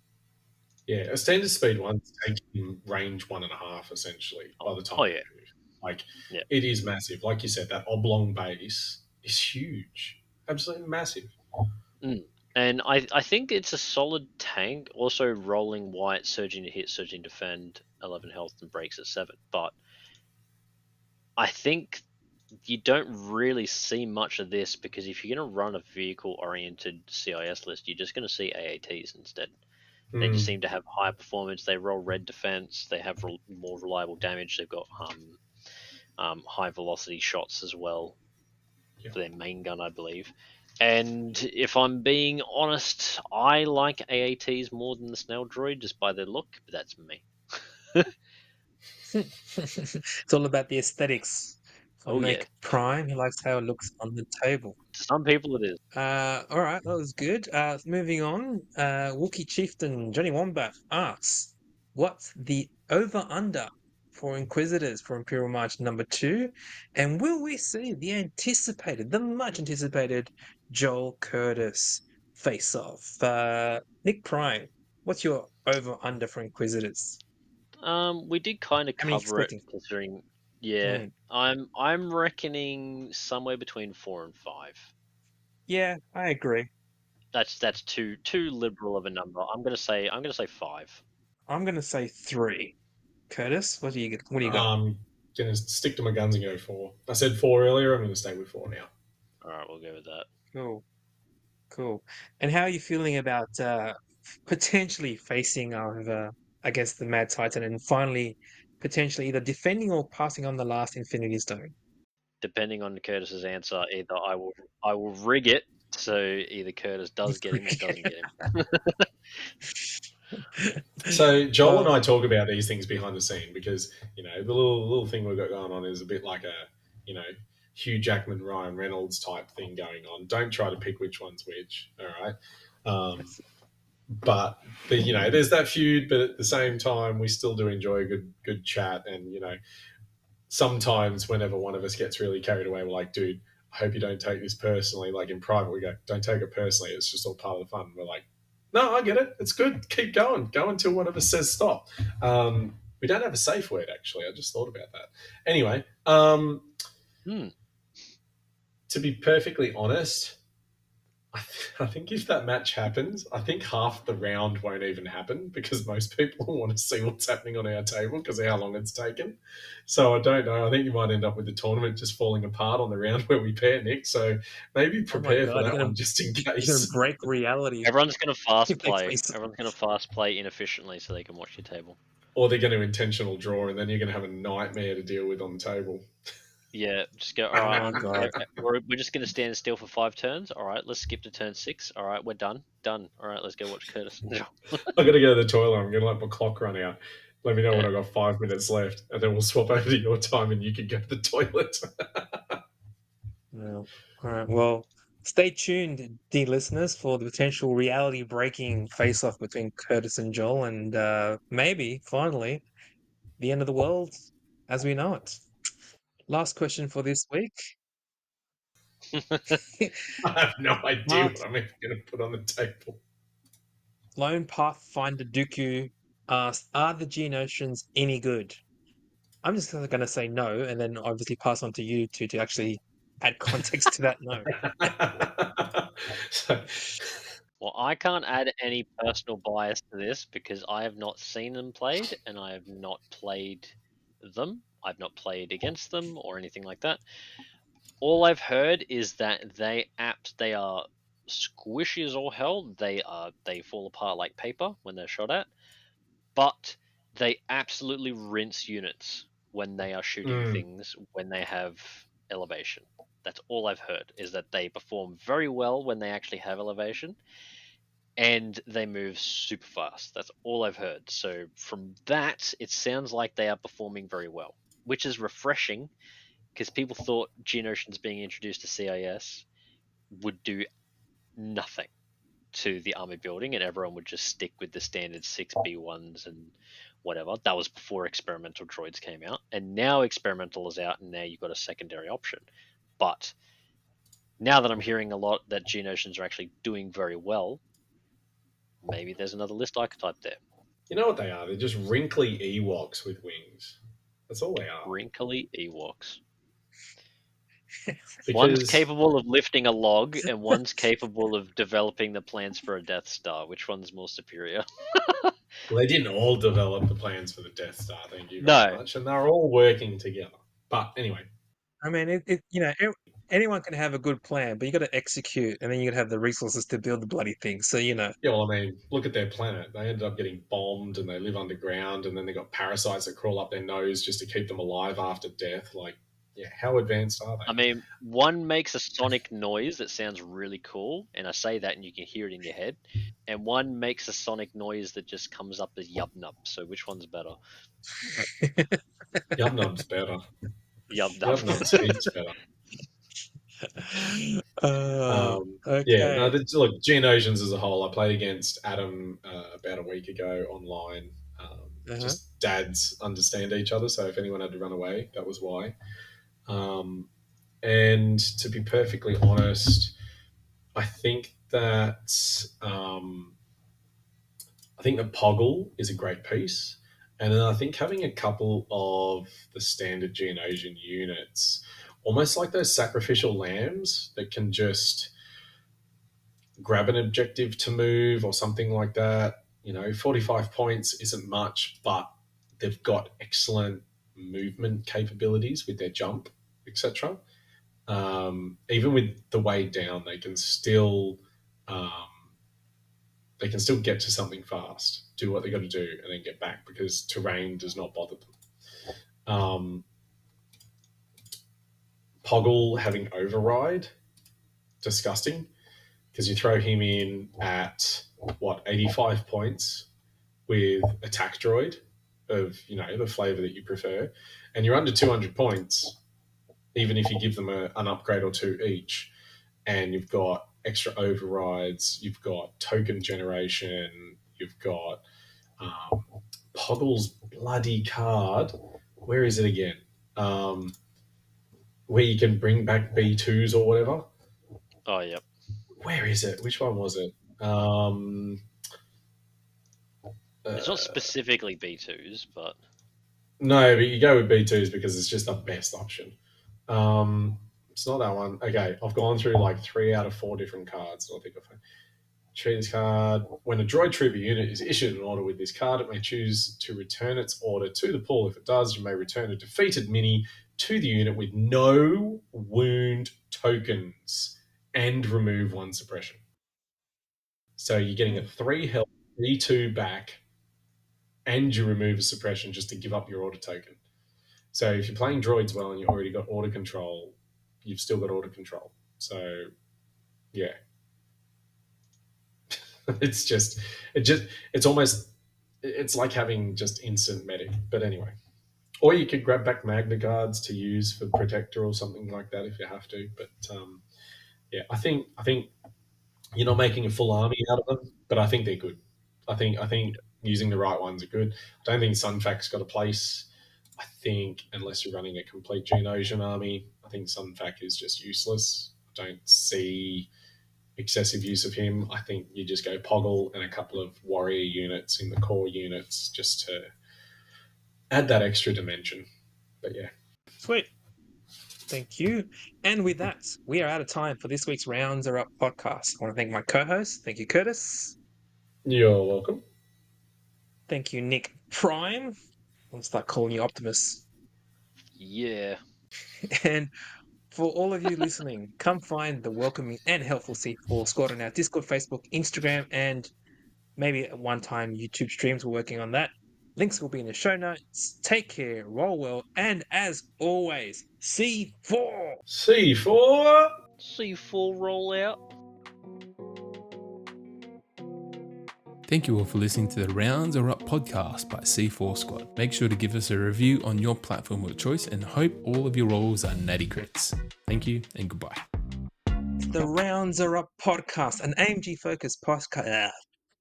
Speaker 4: Yeah,
Speaker 5: a standard speed 1's taking range 1.5 essentially by the time.
Speaker 4: Oh yeah,
Speaker 5: Like,
Speaker 4: Yeah.
Speaker 5: it is massive. Like you said, that oblong base is huge. Absolutely massive.
Speaker 4: And I think it's a solid tank. Also, rolling white, surging to hit, surging to defend, 11 health, and breaks at 7. But I think you don't really see much of this because if you're going to run a vehicle-oriented CIS list, you're just going to see AATs instead. They just seem to have higher performance. They roll red defense. They have more reliable damage. They've got high velocity shots as well for their main gun, I believe. And if I'm being honest, I like AATs more than the Snail Droid just by their look, but that's me.
Speaker 3: It's all about the aesthetics. For
Speaker 4: Oh, yeah.
Speaker 3: Nick Prime, he likes how it looks on the table.
Speaker 4: To some people, it is.
Speaker 3: All right, that was good. Moving on, Wookiee Chieftain Johnny Wombat asks, "What's the over/under for Inquisitors for Imperial March number 2, and will we see the much anticipated Joel Curtis face-off?" Nick Prime, what's your over/under for Inquisitors?
Speaker 4: We did kind of
Speaker 3: How many
Speaker 4: cover it,
Speaker 3: expecting?
Speaker 4: considering. Yeah, I'm reckoning somewhere between 4 and 5.
Speaker 3: Yeah, I agree.
Speaker 4: That's too liberal of a number. I'm gonna say 5.
Speaker 3: I'm gonna say 3. Curtis, what do you got?
Speaker 5: I'm going to stick to my guns and go 4. I said 4 earlier. I'm going to stay with 4 now.
Speaker 4: All right, we'll go with that.
Speaker 3: Cool. And how are you feeling about potentially facing against the Mad Titan and finally potentially either defending or passing on the last Infinity Stone?
Speaker 4: Depending on Curtis's answer, either I will rig it so either Curtis does get him or doesn't get him.
Speaker 5: So Joel and I talk about these things behind the scene because, the little thing we've got going on is a bit like a, Hugh Jackman, Ryan Reynolds type thing going on. Don't try to pick which one's which. All right. But there's that feud, but at the same time, we still do enjoy a good chat. And, sometimes whenever one of us gets really carried away, we're like, dude, I hope you don't take this personally. Like in private, we go, don't take it personally. It's just all part of the fun. We're like, no, I get it. It's good. Keep going. Go until one of us says stop. We don't have a safe word, actually. I just thought about that. Anyway, to be perfectly honest, I think if that match happens, I think half the round won't even happen because most people want to see what's happening on our table because of how long it's taken. So I don't know. I think you might end up with the tournament just falling apart on the round where we pair, Nick. So maybe prepare for that one just in
Speaker 3: You're gonna
Speaker 5: case.
Speaker 3: break reality.
Speaker 4: Everyone's going to fast
Speaker 3: If they
Speaker 4: play.
Speaker 3: face-
Speaker 4: Everyone's going to fast play inefficiently so they can watch your table.
Speaker 5: Or they're going to intentional draw and then you're going to have a nightmare to deal with on the table.
Speaker 4: Yeah, just go, all right,
Speaker 3: Oh, God.
Speaker 4: we're just going to stand still for 5 turns. All right, let's skip to turn 6. All right, we're done. All right, let's go watch Curtis.
Speaker 5: I've got to go to the toilet. I'm going to let my clock run out. Let me know when I've got 5 minutes left, and then we'll swap over to your time and you can go to the toilet.
Speaker 3: Well, all right. Well, stay tuned, dear listeners, for the potential reality-breaking face-off between Curtis and Joel, and maybe, finally, the end of the world as we know it. Last question for this week.
Speaker 5: I have no idea what I'm even going to put on the table.
Speaker 3: Lone Pathfinder Dooku asks, are the Geonosians any good? I'm just going to say no, and then obviously pass on to you two to actually add context to that no.
Speaker 4: Well, I can't add any personal bias to this because I have not seen them played and I have not played them. I've not played against them or anything like that. All I've heard is that they are squishy as all hell. They fall apart like paper when they're shot at, but they absolutely rinse units when they are shooting things when they have elevation. That's all I've heard, is that they perform very well when they actually have elevation, and they move super fast. That's all I've heard. So from that, it sounds like they are performing very well, which is refreshing, because people thought Geonosians being introduced to CIS would do nothing to the army building, and everyone would just stick with the standard 6B1s and whatever. That was before experimental droids came out, and now experimental is out, and now you've got a secondary option. But now that I'm hearing a lot that Geonosians are actually doing very well, maybe there's another list archetype there.
Speaker 5: You know what they are? They're just wrinkly Ewoks with wings. That's all they are.
Speaker 4: Wrinkly Ewoks.
Speaker 5: Because
Speaker 4: One's capable of lifting a log, and one's capable of developing the plans for a Death Star. Which one's more superior?
Speaker 5: well, they didn't all develop the plans for the Death Star, thank you
Speaker 4: No.
Speaker 5: very much, and they're all working together. But anyway,
Speaker 3: I mean, anyone can have a good plan, but you got to execute, and then you got to have the resources to build the bloody thing. So
Speaker 5: yeah, well, I mean, look at their planet. They ended up getting bombed, and they live underground, and then they got parasites that crawl up their nose just to keep them alive after death. Like, yeah, how advanced are they?
Speaker 4: I mean, one makes a sonic noise that sounds really cool, and I say that and you can hear it in your head, and one makes a sonic noise that just comes up as yub nub. So which one's better?
Speaker 5: Yub Nub's better.
Speaker 4: Yub nub.
Speaker 5: Yub Nub speaks better.
Speaker 3: okay.
Speaker 5: Yeah, no, look, Geonosians as a whole, I played against Adam about a week ago online. Just dads understand each other, so if anyone had to run away, that was why. And to be perfectly honest, I think that Poggle is a great piece, and then I think having a couple of the standard Geonosian units, almost like those sacrificial lambs that can just grab an objective to move or something like that. 45 points isn't much, but they've got excellent movement capabilities with their jump, etc. Even with the way down, they can still get to something fast, do what they got to do, and then get back because terrain does not bother them. Poggle having override, disgusting, because you throw him in at 85 points with attack droid of the flavor that you prefer, and you're under 200 points even if you give them an upgrade or two each, and you've got extra overrides, you've got token generation, you've got Poggle's bloody card. Where is it again? Where you can bring back B2s or whatever.
Speaker 4: Oh, yep.
Speaker 5: Where is it? Which one was it?
Speaker 4: It's not specifically B2s, but...
Speaker 5: No, but you go with B2s because it's just the best option. It's not that one. Okay, I've gone through like 3 out of 4 different cards. I think I've treat this card. When a droid trooper unit is issued an order with this card, it may choose to return its order to the pool. If it does, you may return a defeated mini to the unit with no wound tokens and remove 1 suppression. So you're getting a 3 health, B2 back, and you remove a suppression just to give up your order token. So if you're playing droids well and you've already got order control, you've still got order control. So, yeah. It's like having just instant medic. But anyway. Or you could grab back Magna Guards to use for Protector or something like that if you have to. But, yeah, I think you're not making a full army out of them, but I think they're good. I think using the right ones are good. I don't think Sunfac's got a place. I think unless you're running a complete Geonosian army, I think Sunfac is just useless. I don't see excessive use of him. I think you just go Poggle and a couple of warrior units in the core units just to add that extra dimension. But yeah.
Speaker 3: Sweet. Thank you. And with that, we are out of time for this week's Rounds Are Up podcast. I want to thank my co-host. Thank you, Curtis.
Speaker 5: You're welcome.
Speaker 3: Thank you, Nick Prime. I'll start calling you Optimus.
Speaker 4: Yeah.
Speaker 3: And for all of you listening, come find the welcoming and helpful C4 squad on our Discord, Facebook, Instagram, and maybe at one time YouTube streams. We're working on that. Links will be in the show notes. Take care, roll well, and as always, C4!
Speaker 5: C4!
Speaker 4: C4 rollout.
Speaker 1: Thank you all for listening to the Rounds Are Up podcast by C4 Squad. Make sure to give us a review on your platform of choice and hope all of your rolls are natty crits. Thank you and goodbye.
Speaker 3: The Rounds Are Up podcast, an AMG focused podcast.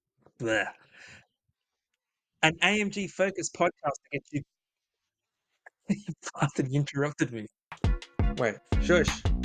Speaker 3: An AMG focused podcast to get you. You bastard, you interrupted me. Wait, shush.